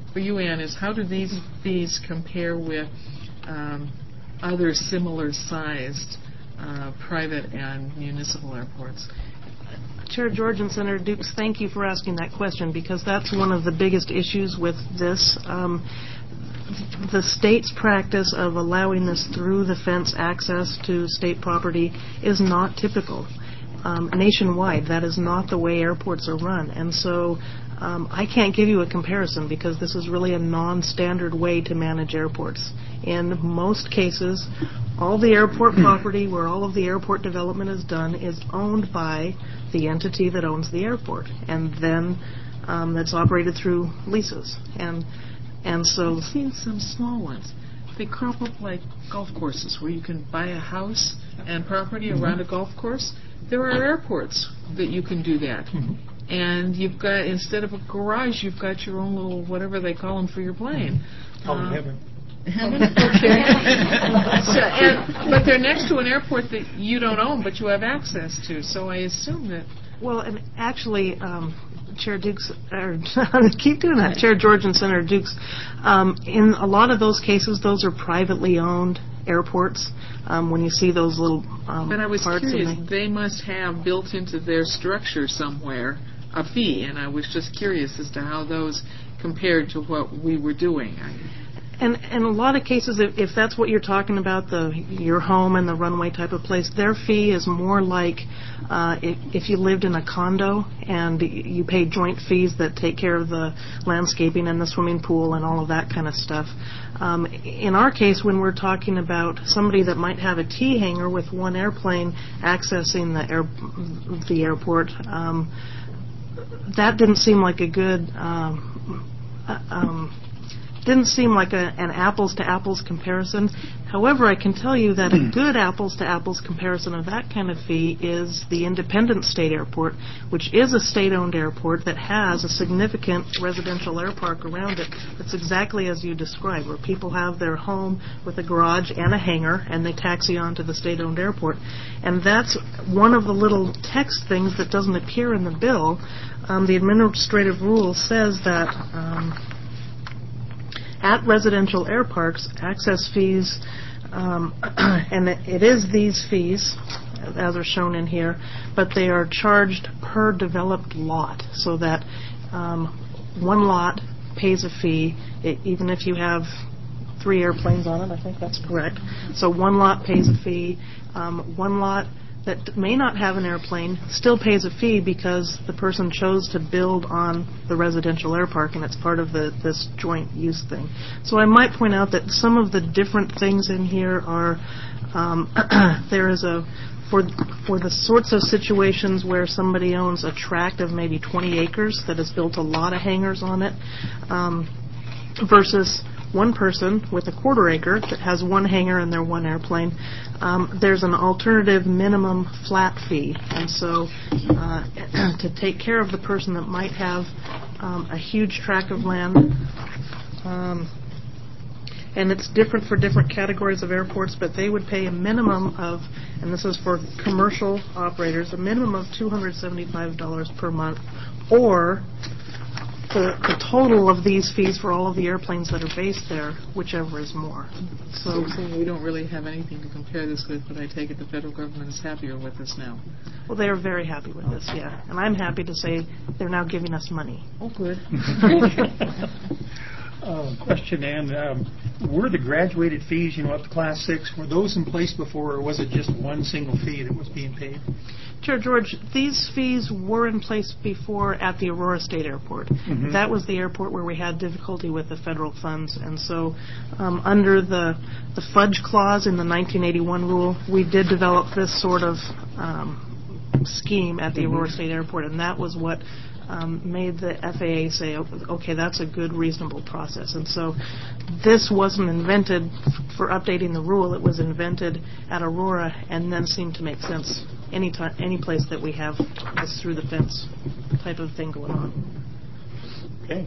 for you, Ann, is how do these fees compare with other similar-sized private and municipal airports? Chair George and Senator Dukes, thank you for asking that question, because that's one of the biggest issues with this. The state's practice of allowing this through the fence access to state property is not typical. Nationwide, that is not the way airports are run. And so I can't give you a comparison because this is really a non-standard way to manage airports. In most cases, all the airport property where all of the airport development is done is owned by the entity that owns the airport, and then that's operated through leases. And so I've seen some small ones. They crop up like golf courses where you can buy a house and property around a golf course. There are airports that you can do that. And you've got, instead of a garage, you've got your own little, whatever they call them, for your plane. Heaven. Heaven? Okay. But they're next to an airport that you don't own, but you have access to. So I assume that... Well, and actually, Chair Dukes, or keep doing that, Chair George and Senator Dukes, in a lot of those cases, those are privately owned airports. When you see those little But I was parts curious, they must have built into their structure somewhere a fee, and I was just curious as to how those compared to what we were doing. And in a lot of cases, if that's what you're talking about, your home and the runway type of place, their fee is more like if you lived in a condo and you pay joint fees that take care of the landscaping and the swimming pool and all of that kind of stuff. In our case, when we're talking about somebody that might have a T hangar with one airplane accessing the airport, that didn't seem like a good... didn't seem like an apples-to-apples comparison. However, I can tell you that a good apples-to-apples comparison of that kind of fee is the Independence State Airport, which is a state-owned airport that has a significant residential air park around it. It's exactly as you described, where people have their home with a garage and a hangar, and they taxi on to the state-owned airport. And that's one of the little text things that doesn't appear in the bill. The administrative rule says that... at residential air parks, access fees, and it is these fees, as are shown in here, but they are charged per developed lot, so that one lot pays a fee, even if you have 3 airplanes on it, I think that's correct. So one lot pays a fee. One lot that may not have an airplane still pays a fee because the person chose to build on the residential air park, and it's part of this joint use thing. So I might point out that some of the different things in here are there is for the sorts of situations where somebody owns a tract of maybe 20 acres that has built a lot of hangars on it, versus one person with a quarter acre that has one hangar and their one airplane, there's an alternative minimum flat fee. And so to take care of the person that might have a huge tract of land, and it's different for different categories of airports, but they would pay a minimum of, and this is for commercial operators, a minimum of $275 per month, or the total of these fees for all of the airplanes that are based there, whichever is more. So we don't really have anything to compare this with, but I take it the federal government is happier with us now. Well, they are very happy with this, yeah. And I'm happy to say they're now giving us money. Oh, good. Question, Ann. Were the graduated fees, up to Class 6, were those in place before, or was it just one single fee that was being paid? Chair George, these fees were in place before at the Aurora State Airport. Mm-hmm. That was the airport where we had difficulty with the federal funds, and so under the fudge clause in the 1981 rule, we did develop this sort of scheme at the Aurora State Airport, and that was what made the FAA say, okay, that's a good, reasonable process. And so this wasn't invented for updating the rule. It was invented at Aurora and then seemed to make sense any place that we have this through the fence type of thing going on. Okay.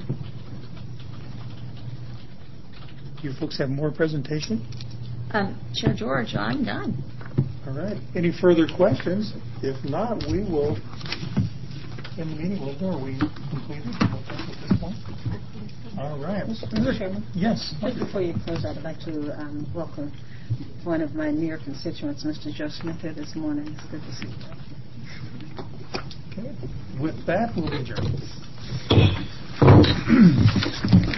Do you folks have more presentation? Chair George, I'm done. All right. Any further questions? If not, we will end the meeting. Are we completed at this point? All right. Mr. Chairman? Yes. Just before you close out, I'd like to welcome one of my near constituents, Mr. Joe Smith, here this morning. It's good to see you. Okay. With that, we'll adjourn.